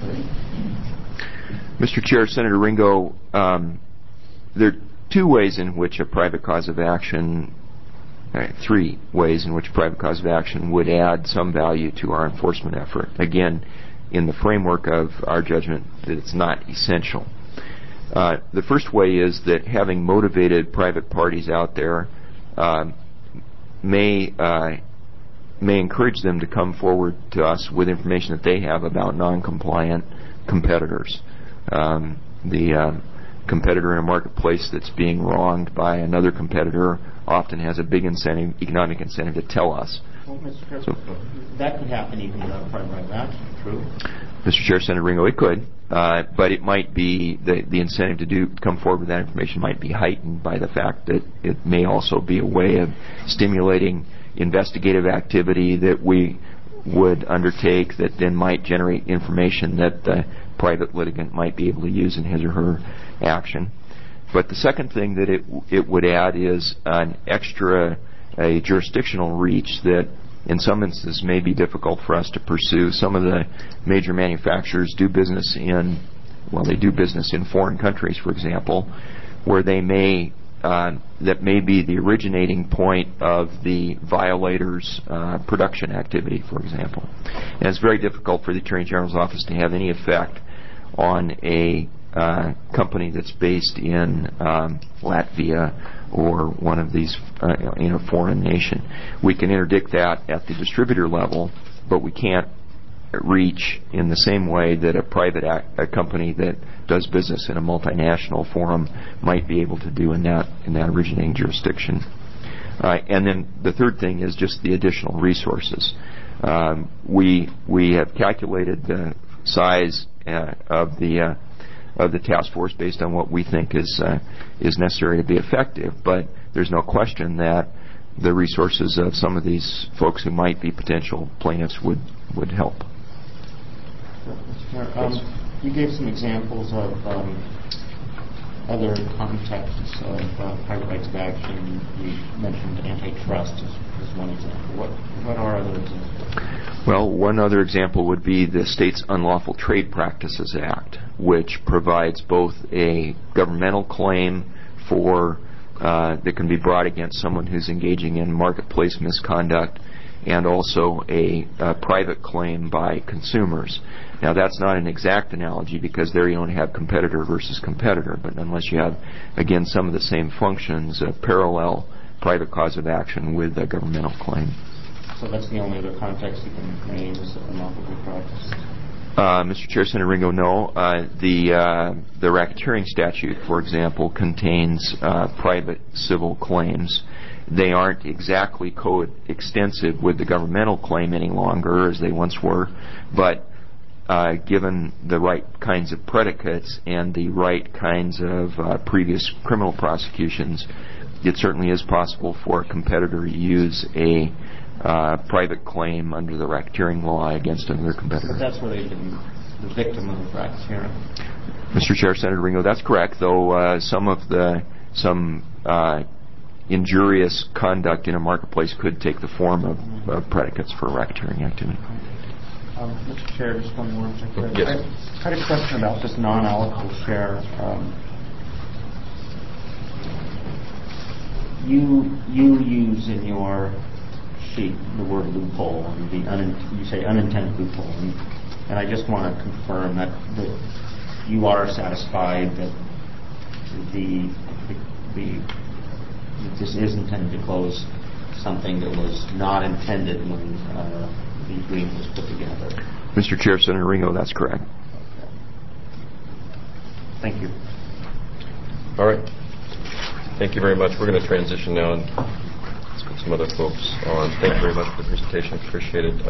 Mr. Chair, Senator Ringo, there are two ways in which a private cause of action, three ways in which a private cause of action would add some value to our enforcement effort. Again, in the framework of our judgment that it's not essential. The first way is that having motivated private parties out there may encourage them to come forward to us with information that they have about non-compliant competitors. The competitor in a marketplace that's being wronged by another competitor often has a big incentive, economic incentive, to tell us. Well, Mr. Chair, that could happen even without a private right of action, true? Mr. Chair, Senator Ringo, it could, but it might be the incentive to come forward with that information might be heightened by the fact that it may also be a way of stimulating investigative activity that we would undertake that then might generate information that the private litigant might be able to use in his or her action. But the second thing that it would add is an extra jurisdictional reach that in some instances may be difficult for us to pursue. Some of the major manufacturers do business in foreign countries, for example, where they may that may be the originating point of the violator's production activity, for example. And it's very difficult for the Attorney General's office to have any effect on a company that's based in Latvia or one of these in a foreign nation. We can interdict that at the distributor level, but we can't reach in the same way that a company that does business in a multinational forum might be able to do in that originating jurisdiction. And then the third thing is just the additional resources. We have calculated the size of the task force based on what we think is necessary to be effective, but there's no question that the resources of some of these folks who might be potential plaintiffs would help. You gave some examples of other contexts of private rights of action. You mentioned antitrust as one example. What are other examples? Well, one other example would be the State's Unlawful Trade Practices Act, which provides both a governmental claim that can be brought against someone who's engaging in marketplace misconduct, and also a private claim by consumers. Now, that's not an exact analogy because there you don't have competitor versus competitor, but unless you have, again, some of the same functions, a parallel private cause of action with a governmental claim. So that's the only other context you can name as unlawful trade practice? Mr. Chair, Senator Ringo, no. The racketeering statute, for example, contains private civil claims. They aren't exactly coextensive with the governmental claim any longer, as they once were, but given the right kinds of predicates and the right kinds of previous criminal prosecutions, it certainly is possible for a competitor to use a private claim under the racketeering law against another competitor. But that's where they've been the victim of racketeering. Mr. Chair, Senator Ringo, that's correct, though some injurious conduct in a marketplace could take the form of predicates for racketeering activity. Mr. Chair, just one more. Yes. I had a question about this non-allocable share. You use in your sheet the word loophole, and you say unintended loophole, and I just want to confirm that you are satisfied that this is intended to close something that was not intended when the agreement was put together. Mr. Chair, Senator Ringo, that's correct. Okay. Thank you. All right. Thank you very much. We're going to transition now and let's put some other folks on. Thank you very much for the presentation. Appreciate it.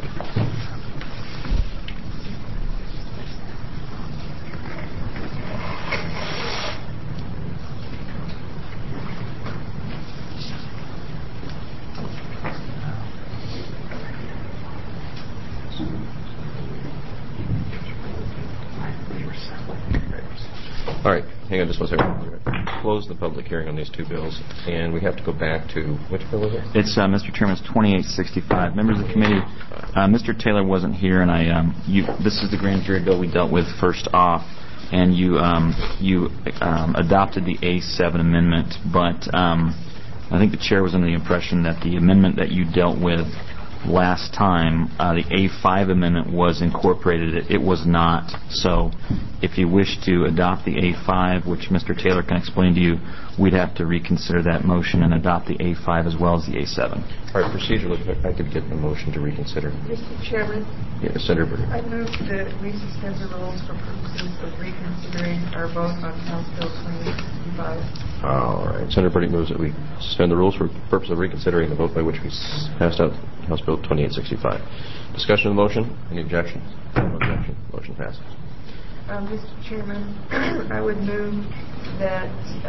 All right, hang on just one second. Close the public hearing on these two bills, and we have to go back to which bill is it? It's Mr. Chairman, it's 2865. Members of the committee, Mr. Taylor wasn't here, and this is the grand jury bill we dealt with first off, and you adopted the A7 amendment, but I think the chair was under the impression that the amendment that you dealt with last time, the A5 amendment was incorporated. It was not. So if you wish to adopt the A5, which Mr. Taylor can explain to you, we'd have to reconsider that motion and adopt the A5 as well as the A7. All right, procedurally, if I could get a motion to reconsider. Mr. Chairman, Senator Burke. I move that we suspend the rules for purposes of reconsidering our vote on House Bill 2865. All right. Senator Burke moves that we suspend the rules for the purpose of reconsidering the vote by which we passed out House Bill 2865. Discussion of the motion? Any objection? No objection. Motion passes. Mr. Chairman, I would move that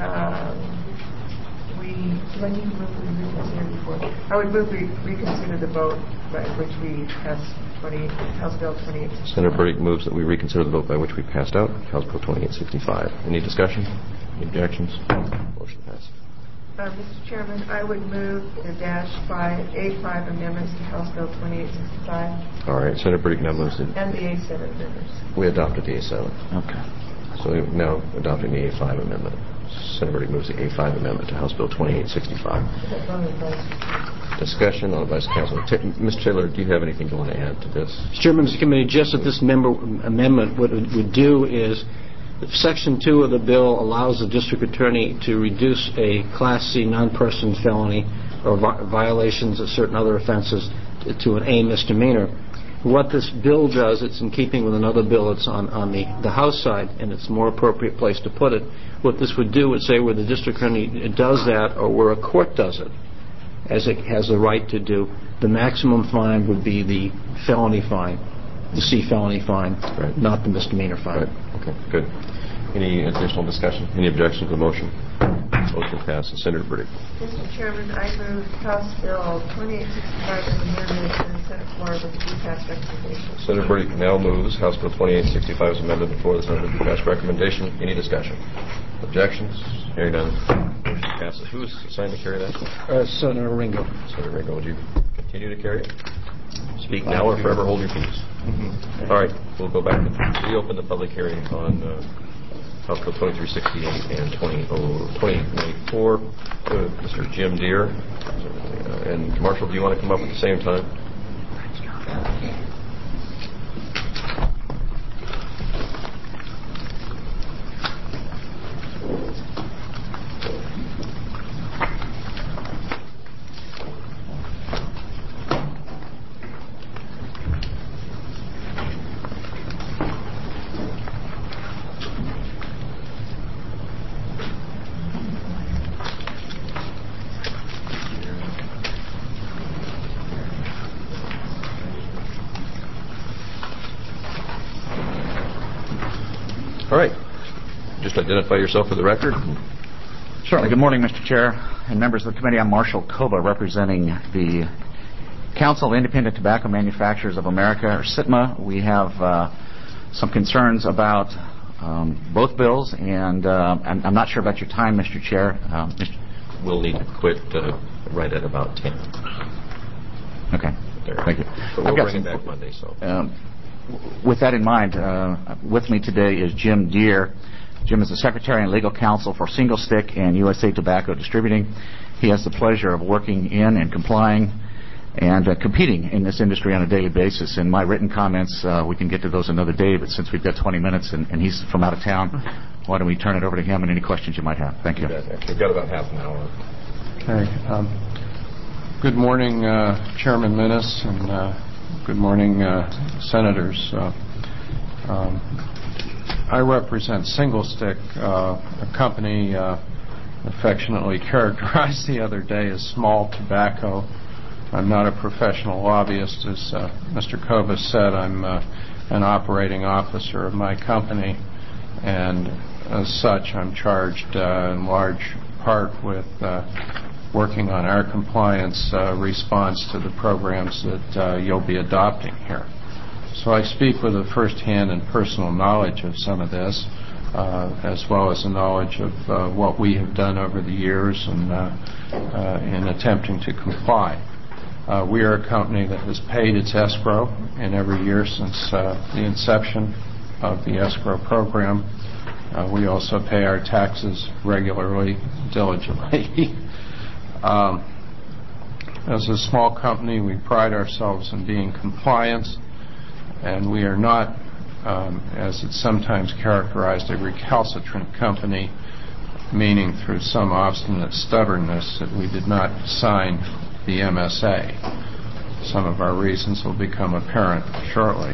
when you move we reconsider before, I would move we reconsider the vote by which we passed House Bill 2865. Senator Burke moves that we reconsider the vote by which we passed out House Bill 2865. Any discussion? Any objections? Motion passes. Mr. Chairman, I would move the A5 amendments to House Bill 2865. All right. Senator Burke now moves it. And the A7 amendments. We adopted the A7. Okay. So we're now adopting the A5 amendment. Senator Burke moves the A5 amendment to House Bill 2865. Discussion on Vice Counsel. Mr. Taylor, do you have anything you want to add to this? Mr. Chairman, Mr. Committee, just that this amendment, what it would do is Section 2 of the bill allows the district attorney to reduce a Class C non-person felony or violations of certain other offenses to an A misdemeanor. What this bill does, it's in keeping with another bill that's on the House side, and it's a more appropriate place to put it. What this would do would say where the district attorney does that or where a court does it, as it has the right to do, the maximum fine would be the felony fine, the C felony fine, right, not the misdemeanor fine. Right. Okay, good. Any additional discussion? Any objection to the motion? Motion passes. Senator Burke. Mr. Chairman, I move House Bill 2865 as amended to the Senate floor with the passed recommendation. Senator Burke now moves House Bill 2865 as amended before the Senate with the passed recommendation. Any discussion? Objections? Hearing none. Motion passes. Who is assigned to carry that? Senator Ringo. Senator Ringo, would you continue to carry it? Speak now or forever hold your peace. All right, we'll go back and reopen the public hearing on House Bill 2368 and 2094. Mr. Jim Deere and Marshall, do you want to come up at the same time? just identify yourself for the record. Certainly. Good morning, Mr. Chair and members of the committee. I'm Marshall Koba, representing the Council of Independent Tobacco Manufacturers of America, or SITMA. We have some concerns about both bills, and I'm not sure about your time, Mr. Chair. We'll need to quit right at about 10. Okay. There. Thank you. But we'll bring it back Monday. So. With that in mind, with me today is Jim Deere. Jim is the Secretary and Legal Counsel for Single Stick and USA Tobacco Distributing. He has the pleasure of working in and complying and competing in this industry on a daily basis. In my written comments, we can get to those another day, but since we've got 20 minutes and he's from out of town, why don't we turn it over to him and any questions you might have. Thank you. We've got about half an hour. Okay. Good morning, Chairman Minnis, and good morning, Senators. I represent Single Stick, a company affectionately characterized the other day as small tobacco. I'm not a professional lobbyist. As Mr. Kovas said, I'm an operating officer of my company, and as such, I'm charged in large part with working on our compliance response to the programs that you'll be adopting here. So I speak with a first-hand and personal knowledge of some of this, as well as a knowledge of what we have done over the years and in attempting to comply. We are a company that has paid its escrow in every year since the inception of the escrow program. We also pay our taxes regularly, diligently. As a small company, we pride ourselves in being compliant, and we are not, as it's sometimes characterized, a recalcitrant company, meaning through some obstinate stubbornness that we did not sign the MSA. Some of our reasons will become apparent shortly.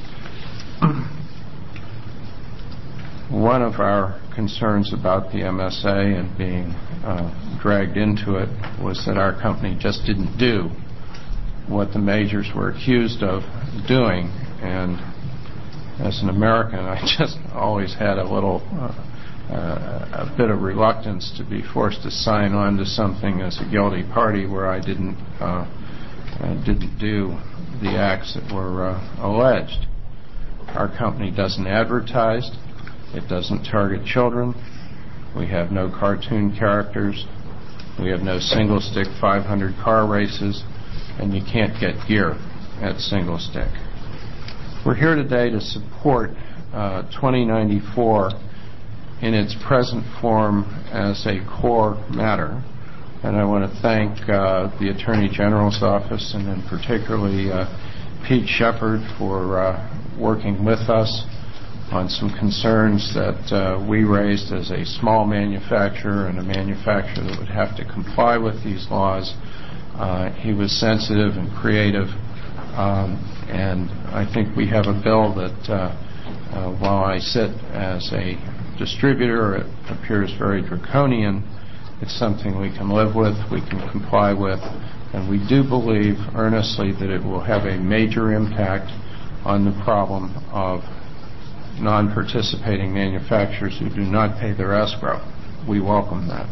One of our concerns about the MSA and being dragged into it was that our company just didn't do what the majors were accused of doing. And as an American, I just always had a bit of reluctance to be forced to sign on to something as a guilty party where I didn't do the acts that were alleged. Our company doesn't advertise. It doesn't target children. We have no cartoon characters. We have no Single Stick 500 car races, and you can't get gear at Single Stick. We're here today to support 2094 in its present form as a core matter. And I want to thank the Attorney General's office, and then particularly Pete Shepard, for working with us on some concerns that we raised as a small manufacturer and a manufacturer that would have to comply with these laws. He was sensitive and creative, and I think we have a bill that, while I sit as a distributor, it appears very draconian. It's something we can live with, we can comply with, and we do believe earnestly that it will have a major impact on the problem of non-participating manufacturers who do not pay their escrow. We welcome that.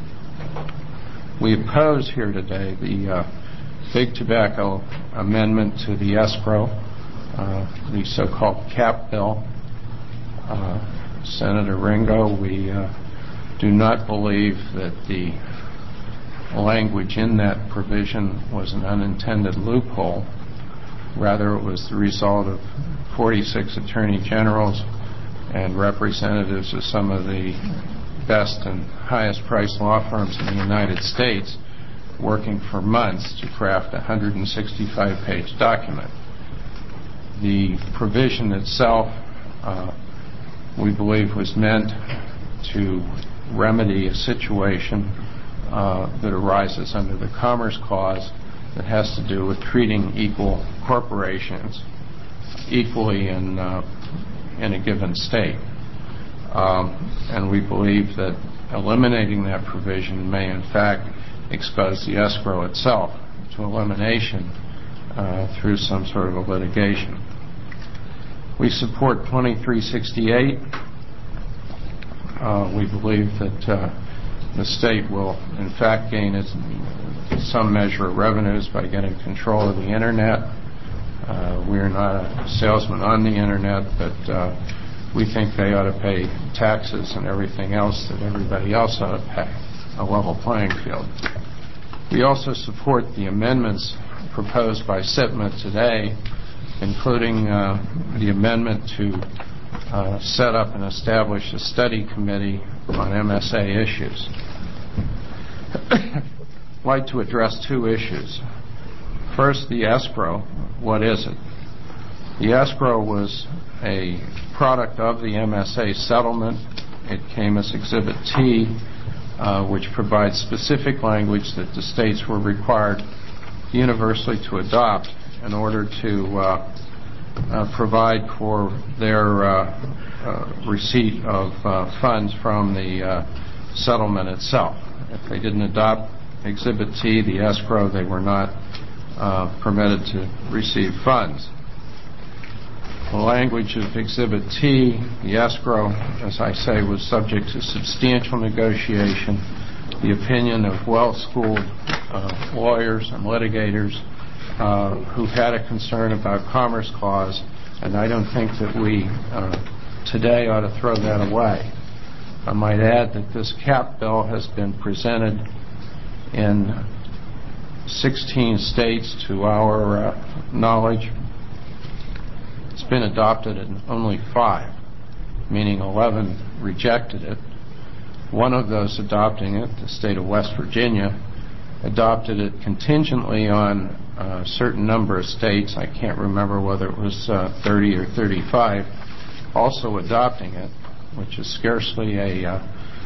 We oppose here today the Big Tobacco amendment to the escrow, the so-called CAP bill. Senator Ringo, we do not believe that the language in that provision was an unintended loophole. Rather, it was the result of 46 attorney generals and representatives of some of the best and highest priced law firms in the United States working for months to craft a 165-page document. The provision itself, we believe, was meant to remedy a situation that arises under the Commerce Clause that has to do with treating equal corporations equally in a given state. And we believe that eliminating that provision may in fact expose the escrow itself to elimination through some sort of a litigation. We support 2368. We believe that the state will, in fact, gain some measure of revenues by getting control of the Internet. We are not a salesman on the Internet, but we think they ought to pay taxes and everything else that everybody else ought to pay, a level playing field. We also support the amendments proposed by SIPMA today, including the amendment to set up and establish a study committee on MSA issues. I'd like to address two issues. First, the escrow. What is it? The escrow was a product of the MSA settlement. It came as Exhibit T, which provides specific language that the states were required universally to adopt in order to provide for their receipt of funds from the settlement itself. If they didn't adopt Exhibit T, the escrow, they were not permitted to receive funds. The language of Exhibit T, the escrow, as I say, was subject to substantial negotiation. The opinion of well-schooled lawyers and litigators who had a concern about Commerce Clause, and I don't think that we today ought to throw that away. I might add that this cap bill has been presented in 16 states to our knowledge. It's been adopted in only 5, meaning 11 rejected it. One of those adopting it, the state of West Virginia, adopted it contingently on a certain number of states, I can't remember whether it was 30 or 35, also adopting it, which is scarcely a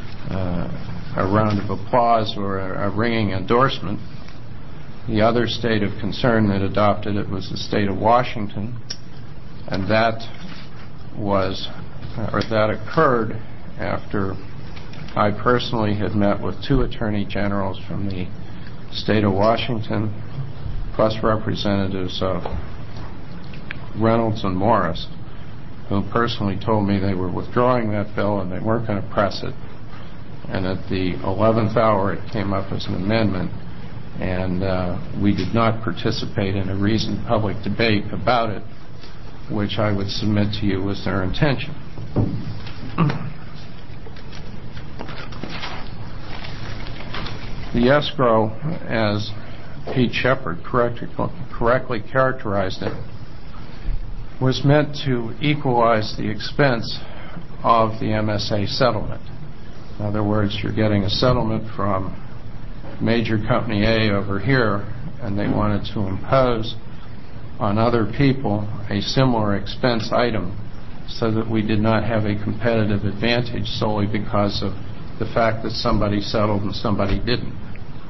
round of applause or a ringing endorsement. The other state of concern that adopted it was the state of Washington, and that occurred after I personally had met with 2 attorney generals from the state of Washington, plus representatives of Reynolds and Morris, who personally told me they were withdrawing that bill and they weren't going to press it. And at the 11th hour, it came up as an amendment, and we did not participate in a reasoned public debate about it, which I would submit to you was their intention. The escrow, as Pete Shepard correctly characterized it, was meant to equalize the expense of the MSA settlement. In other words, you're getting a settlement from major company A over here, and they wanted to impose on other people a similar expense item so that we did not have a competitive advantage solely because of the fact that somebody settled and somebody didn't.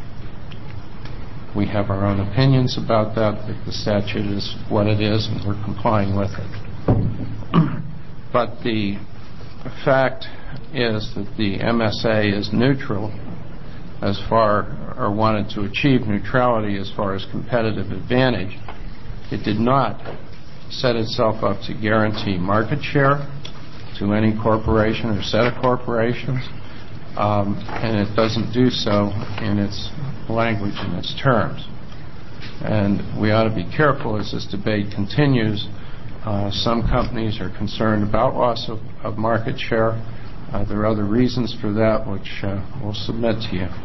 We have our own opinions about that, but the statute is what it is, and we're complying with it. But the fact is that the MSA is neutral as far, or wanted to achieve neutrality as far as competitive advantage. It did not set itself up to guarantee market share to any corporation or set of corporations, and it doesn't do so in its language and its terms. And we ought to be careful as this debate continues. Some companies are concerned about loss of market share. There are other reasons for that, which we'll submit to you.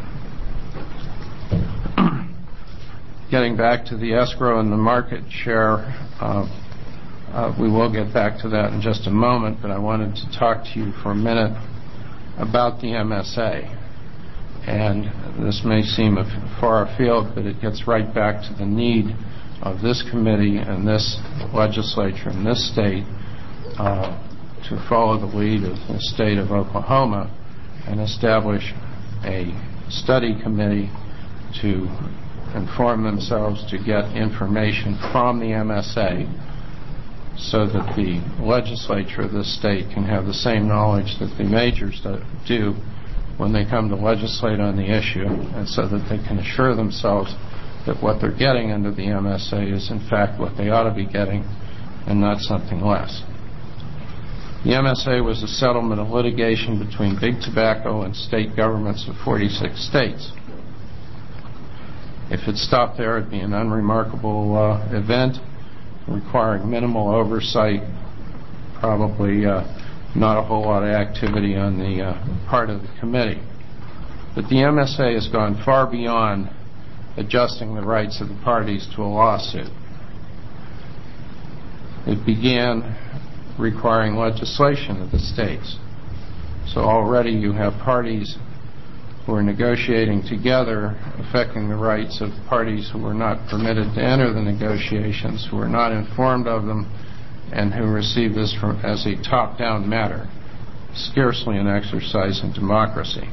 Getting back to the escrow and the market share, we will get back to that in just a moment, but I wanted to talk to you for a minute about the MSA. And this may seem far afield, but it gets right back to the need of this committee and this legislature and this state to follow the lead of the state of Oklahoma and establish a study committee to inform themselves, to get information from the MSA so that the legislature of this state can have the same knowledge that the majors do when they come to legislate on the issue, and so that they can assure themselves that what they're getting under the MSA is in fact what they ought to be getting and not something less. The MSA was a settlement of litigation between Big Tobacco and state governments of 46 states. If it stopped there, it'd be an unremarkable event requiring minimal oversight, probably not a whole lot of activity on the part of the committee. But the MSA has gone far beyond adjusting the rights of the parties to a lawsuit. It began requiring legislation of the states. So already you have parties who are negotiating together, affecting the rights of parties who were not permitted to enter the negotiations, who were not informed of them, and who receive this as a top-down matter, scarcely an exercise in democracy.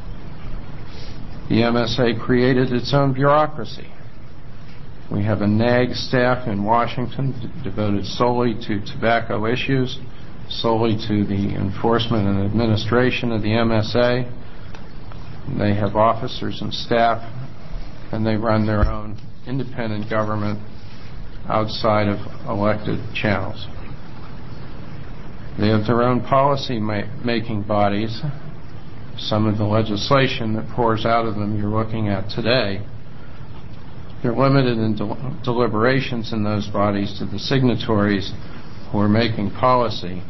The MSA created its own bureaucracy. We have a NAG staff in Washington devoted solely to tobacco issues, solely to the enforcement and administration of the MSA. They have officers and staff, and they run their own independent government outside of elected channels. They have their own policy-making bodies. Some of the legislation that pours out of them you're looking at today, they're limited in deliberations in those bodies to the signatories who are making policy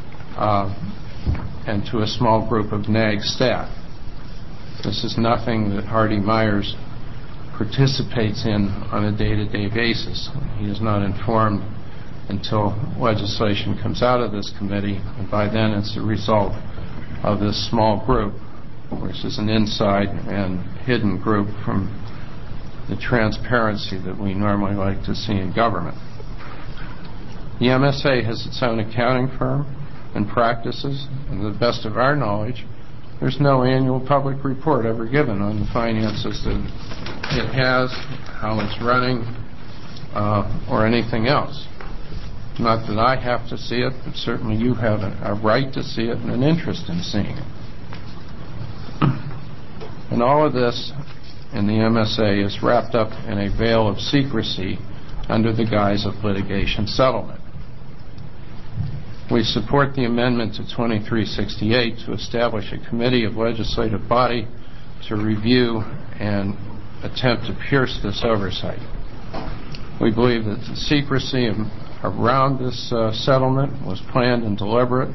and to a small group of NAG staff. This is nothing that Hardy Myers participates in on a day-to-day basis. He is not informed until legislation comes out of this committee, and by then it's a result of this small group, which is an inside and hidden group from the transparency that we normally like to see in government. The MSA has its own accounting firm and practices, and to the best of our knowledge, there's no annual public report ever given on the finances that it has, how it's running, or anything else. Not that I have to see it, but certainly you have a right to see it and an interest in seeing it. And all of this in the MSA is wrapped up in a veil of secrecy under the guise of litigation settlement. We support the amendment to 2368 to establish a committee of legislative body to review and attempt to pierce this oversight. We believe that the secrecy around this settlement was planned and deliberate,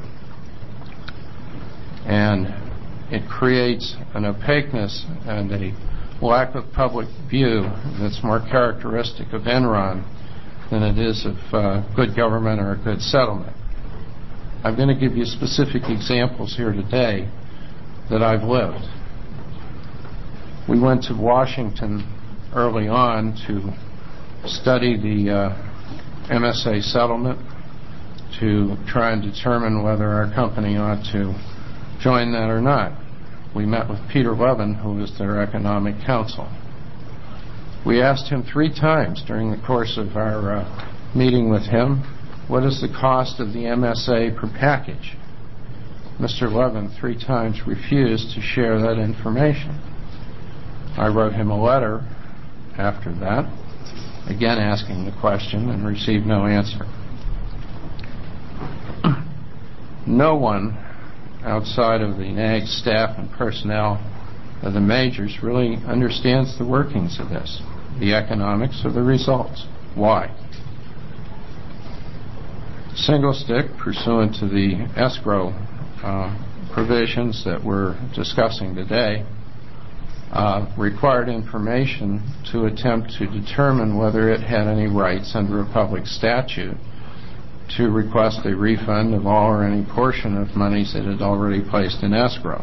and it creates an opaqueness and a lack of public view that's more characteristic of Enron than it is of good government or a good settlement. I'm going to give you specific examples here today that I've lived. We went to Washington early on to study the MSA settlement, to try and determine whether our company ought to join that or not. We met with Peter Levin, who was their economic counsel. We asked him 3 times during the course of our meeting with him, what is the cost of the MSA per package? Mr. Levin 3 times refused to share that information. I wrote him a letter after that, again asking the question, and received no answer. No one outside of the NAG staff and personnel of the majors really understands the workings of this, the economics of the results. Why? Single Stick, pursuant to the escrow provisions that we're discussing today, required information to attempt to determine whether it had any rights under a public statute to request a refund of all or any portion of monies it had already placed in escrow.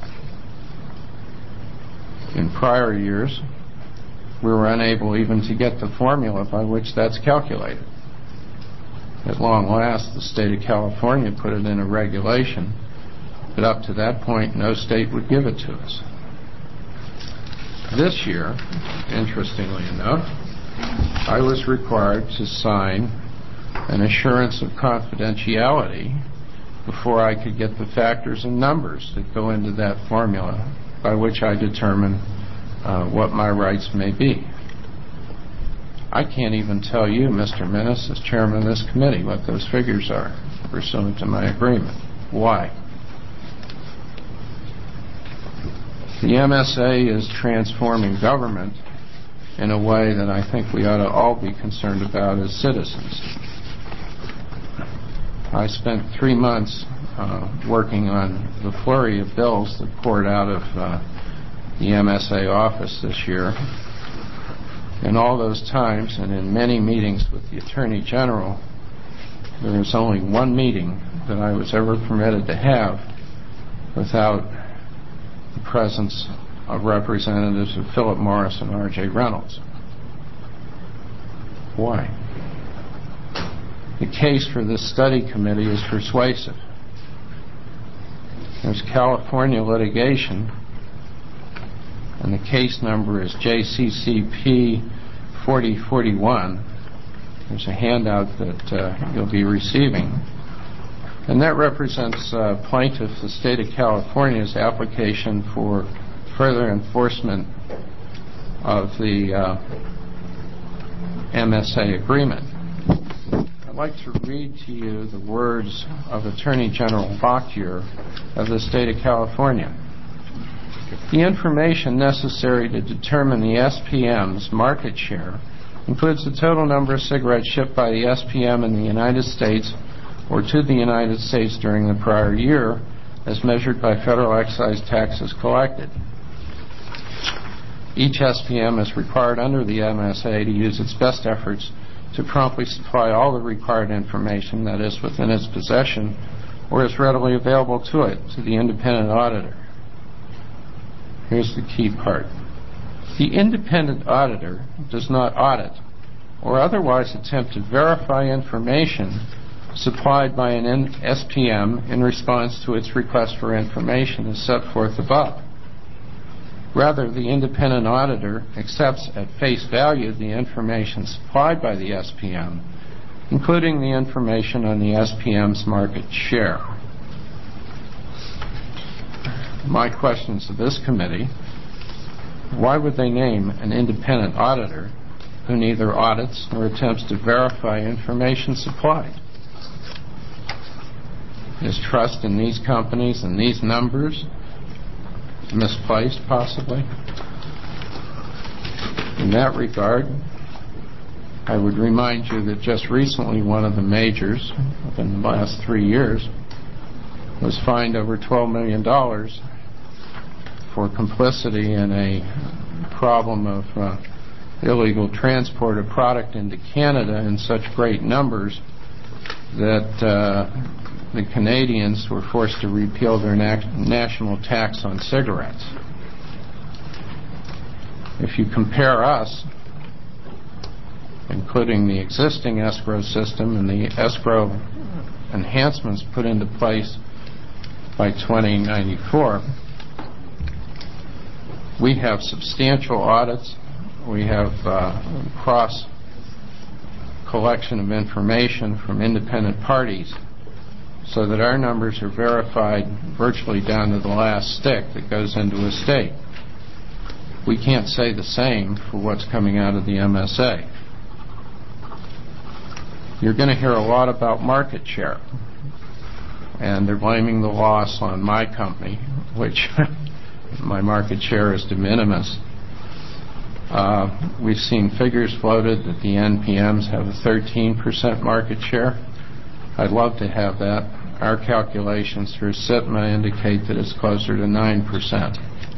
In prior years, we were unable even to get the formula by which that's calculated. At long last, the state of California put it in a regulation, but up to that point, no state would give it to us. This year, interestingly enough, I was required to sign an assurance of confidentiality before I could get the factors and numbers that go into that formula by which I determine what my rights may be. I can't even tell you, Mr. Minnis, as chairman of this committee, what those figures are. pursuant to my agreement. Why? The MSA is transforming government in a way that I think we ought to all be concerned about as citizens. I spent 3 months working on the flurry of bills that poured out of the MSA office this year. In all those times and in many meetings with the Attorney General, there was only one meeting that I was ever permitted to have without the presence of representatives of Philip Morris and R.J. Reynolds. Why? The case for this study committee is persuasive. There's California litigation, and the case number is JCCP 4041. There's a handout that you'll be receiving. And that represents plaintiff, the state of California's application for further enforcement of the MSA agreement. I'd like to read to you the words of Attorney General Bachtier of the state of California. The information necessary to determine the SPM's market share includes the total number of cigarettes shipped by the SPM in the United States or to the United States during the prior year as measured by federal excise taxes collected. Each SPM is required under the MSA to use its best efforts to promptly supply all the required information that is within its possession or is readily available to it to the independent auditor. Here's the key part. The independent auditor does not audit or otherwise attempt to verify information supplied by an SPM in response to its request for information as set forth above. Rather, the independent auditor accepts at face value the information supplied by the SPM, including the information on the SPM's market share. My questions to this committee: why would they name an independent auditor who neither audits nor attempts to verify information supplied? Is trust in these companies and these numbers misplaced, possibly? In that regard, I would remind you that just recently one of the majors, within the last 3 years, was fined over $12 million for complicity in a problem of illegal transport of product into Canada in such great numbers that the Canadians were forced to repeal their national tax on cigarettes. If you compare us, including the existing escrow system and the escrow enhancements put into place by 2094, we have substantial audits. We have cross collection of information from independent parties so that our numbers are verified virtually down to the last stick that goes into a state. We can't say the same for what's coming out of the MSA. You're going to hear a lot about market share, and they're blaming the loss on my company, which my market share is de minimis. We've seen figures floated that the NPMs have a 13% market share. I'd love to have that. Our calculations through SITMA indicate that it's closer to 9%.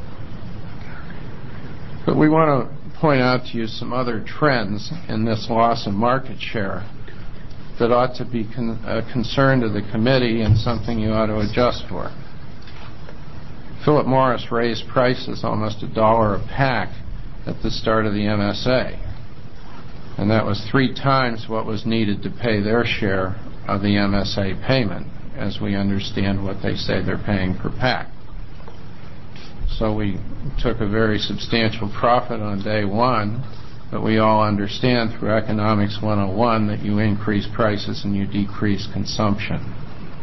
But we want to point out to you some other trends in this loss of market share that ought to be a concern to the committee and something you ought to adjust for. Philip Morris raised prices almost $1 a pack at the start of the MSA, and that was 3 times what was needed to pay their share of the MSA payment, as we understand what they say they're paying per pack. So we took a very substantial profit on day one, but we all understand through Economics 101 that you increase prices and you decrease consumption.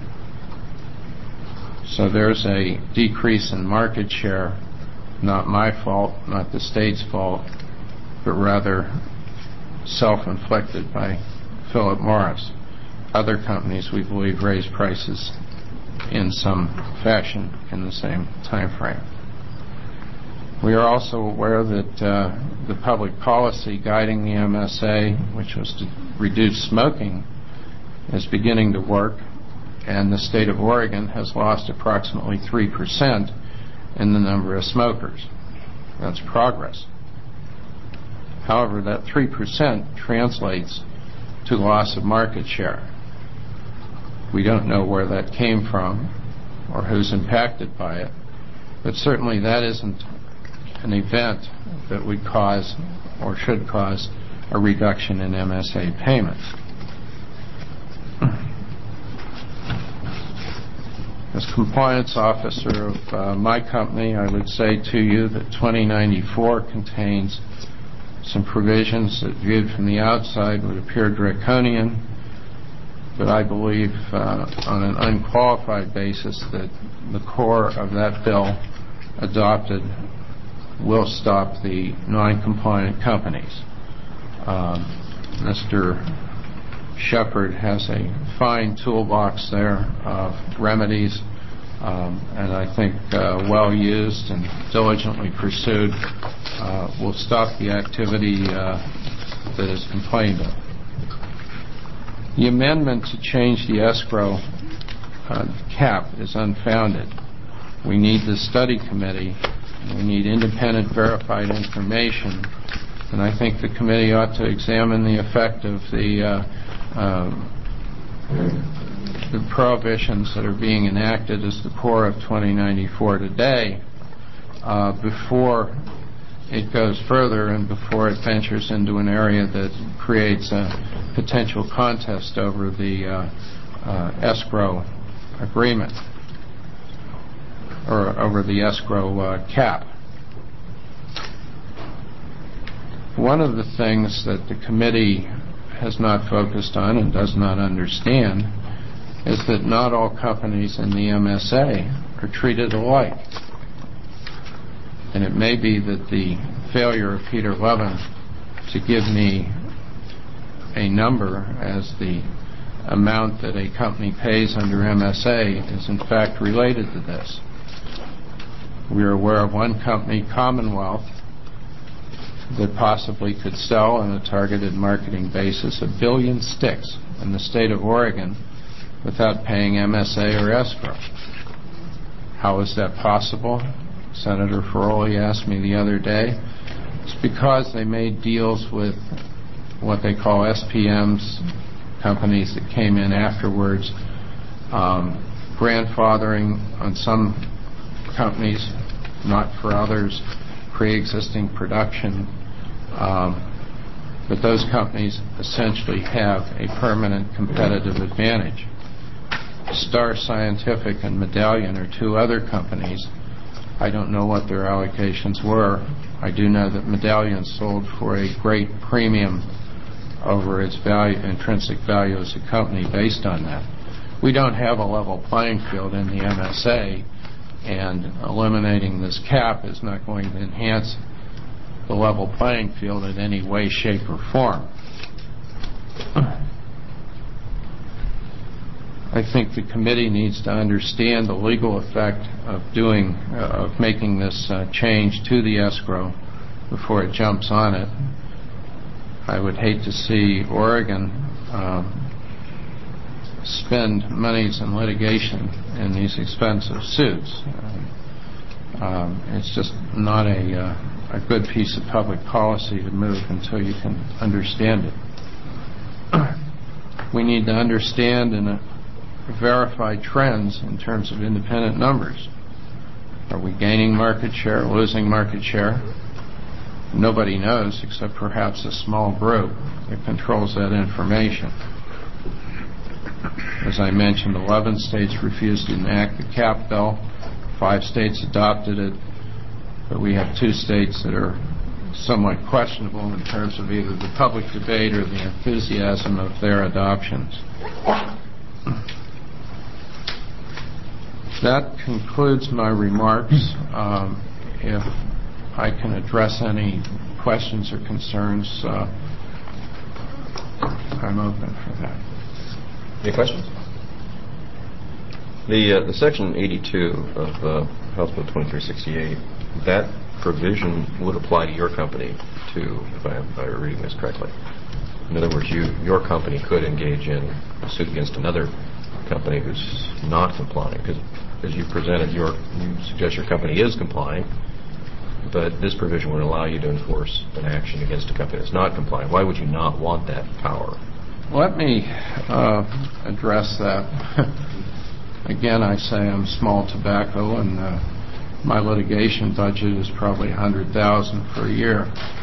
So there's a decrease in market share, not my fault, not the state's fault, but rather self-inflicted by Philip Morris. other companies, we believe, raise prices in some fashion in the same time frame. We are also aware that the public policy guiding the MSA, which was to reduce smoking, is beginning to work, and the state of Oregon has lost approximately 3% in the number of smokers. That's progress. However, that 3% translates to loss of market share. We don't know where that came from or who's impacted by it, but certainly that isn't an event that would cause or should cause a reduction in MSA payments. As compliance officer of my company, I would say to you that 2094 contains some provisions that, viewed from the outside, would appear draconian, but I believe on an unqualified basis that the core of that bill adopted will stop the non-compliant companies. Mr. Shepard has a fine toolbox there of remedies, and I think well used and diligently pursued will stop the activity that is complained of. The amendment to change the escrow cap is unfounded. We need the study committee. We need independent verified information, and I think the committee ought to examine the effect of the prohibitions that are being enacted as the core of 2094 today before it goes further and before it ventures into an area that creates a potential contest over the escrow agreement or over the escrow cap. One of the things that the committee has not focused on and does not understand is that not all companies in the MSA are treated alike. And it may be that the failure of Peter Levin to give me a number as the amount that a company pays under MSA is in fact related to this. We are aware of one company, Commonwealth, that possibly could sell on a targeted marketing basis 1 billion sticks in the state of Oregon without paying MSA or escrow. How is that possible? Senator Ferroli asked me the other day. It's because they made deals with what they call SPMs, companies that came in afterwards, grandfathering on some companies, not for others, pre-existing production. But those companies essentially have a permanent competitive advantage. Star Scientific and Medallion are two other companies. I don't know what their allocations were. I do know that Medallion sold for a great premium over its value, intrinsic value as a company based on that. We don't have a level playing field in the MSA, and eliminating this cap is not going to enhance the level playing field in any way, shape, or form. I think the committee needs to understand the legal effect of making this change to the escrow before it jumps on it. I would hate to see Oregon spend monies in litigation in these expensive suits. It's just not a good piece of public policy to move until you can understand it. We need to understand and verify trends in terms of independent numbers. Are we gaining market share, losing market share? Nobody knows except perhaps a small group that controls that information. As I mentioned, 11 states refused to enact the cap bill. 5 states adopted it, but we have 2 states that are somewhat questionable in terms of either the public debate or the enthusiasm of their adoptions. That concludes my remarks. If I can address any questions or concerns, I'm open for that. Any questions? The Section 82 of House Bill 2368, that provision would apply to your company, too, if I'm reading this correctly. In other words, your company could engage in a suit against another company who's not complying, because as you presented, you suggest your company is complying, but this provision would allow you to enforce an action against a company that's not complying. Why would you not want that power? Let me address that. Again, I say I'm small tobacco, and my litigation budget is probably $100,000 per year.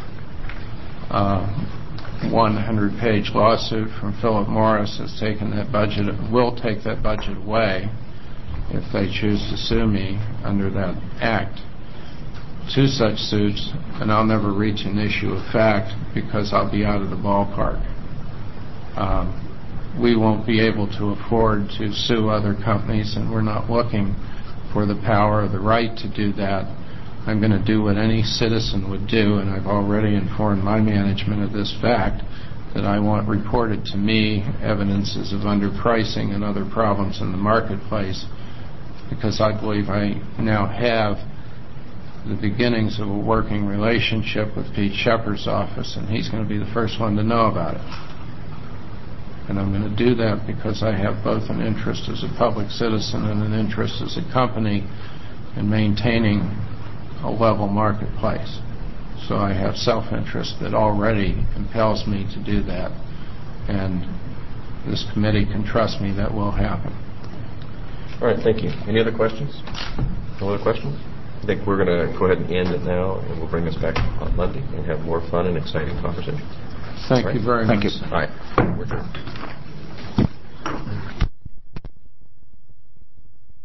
100-page lawsuit from Philip Morris has taken that budget, will take that budget away if they choose to sue me under that act. 2 such suits, and I'll never reach an issue of fact because I'll be out of the ballpark. We won't be able to afford to sue other companies, and we're not looking for the power or the right to do that. I'm going to do what any citizen would do, and I've already informed my management of this fact, that I want reported to me evidences of underpricing and other problems in the marketplace, because I believe I now have the beginnings of a working relationship with Pete Shepard's office, and he's going to be the first one to know about it. And I'm going to do that because I have both an interest as a public citizen and an interest as a company in maintaining a level marketplace. So I have self-interest that already compels me to do that. And this committee can trust me that will happen. All right, thank you. Any other questions? No other questions? I think we're going to go ahead and end it now, and we'll bring this back on Monday and have more fun and exciting conversations. Thank you very much. Thank you. All right. We're adjourned.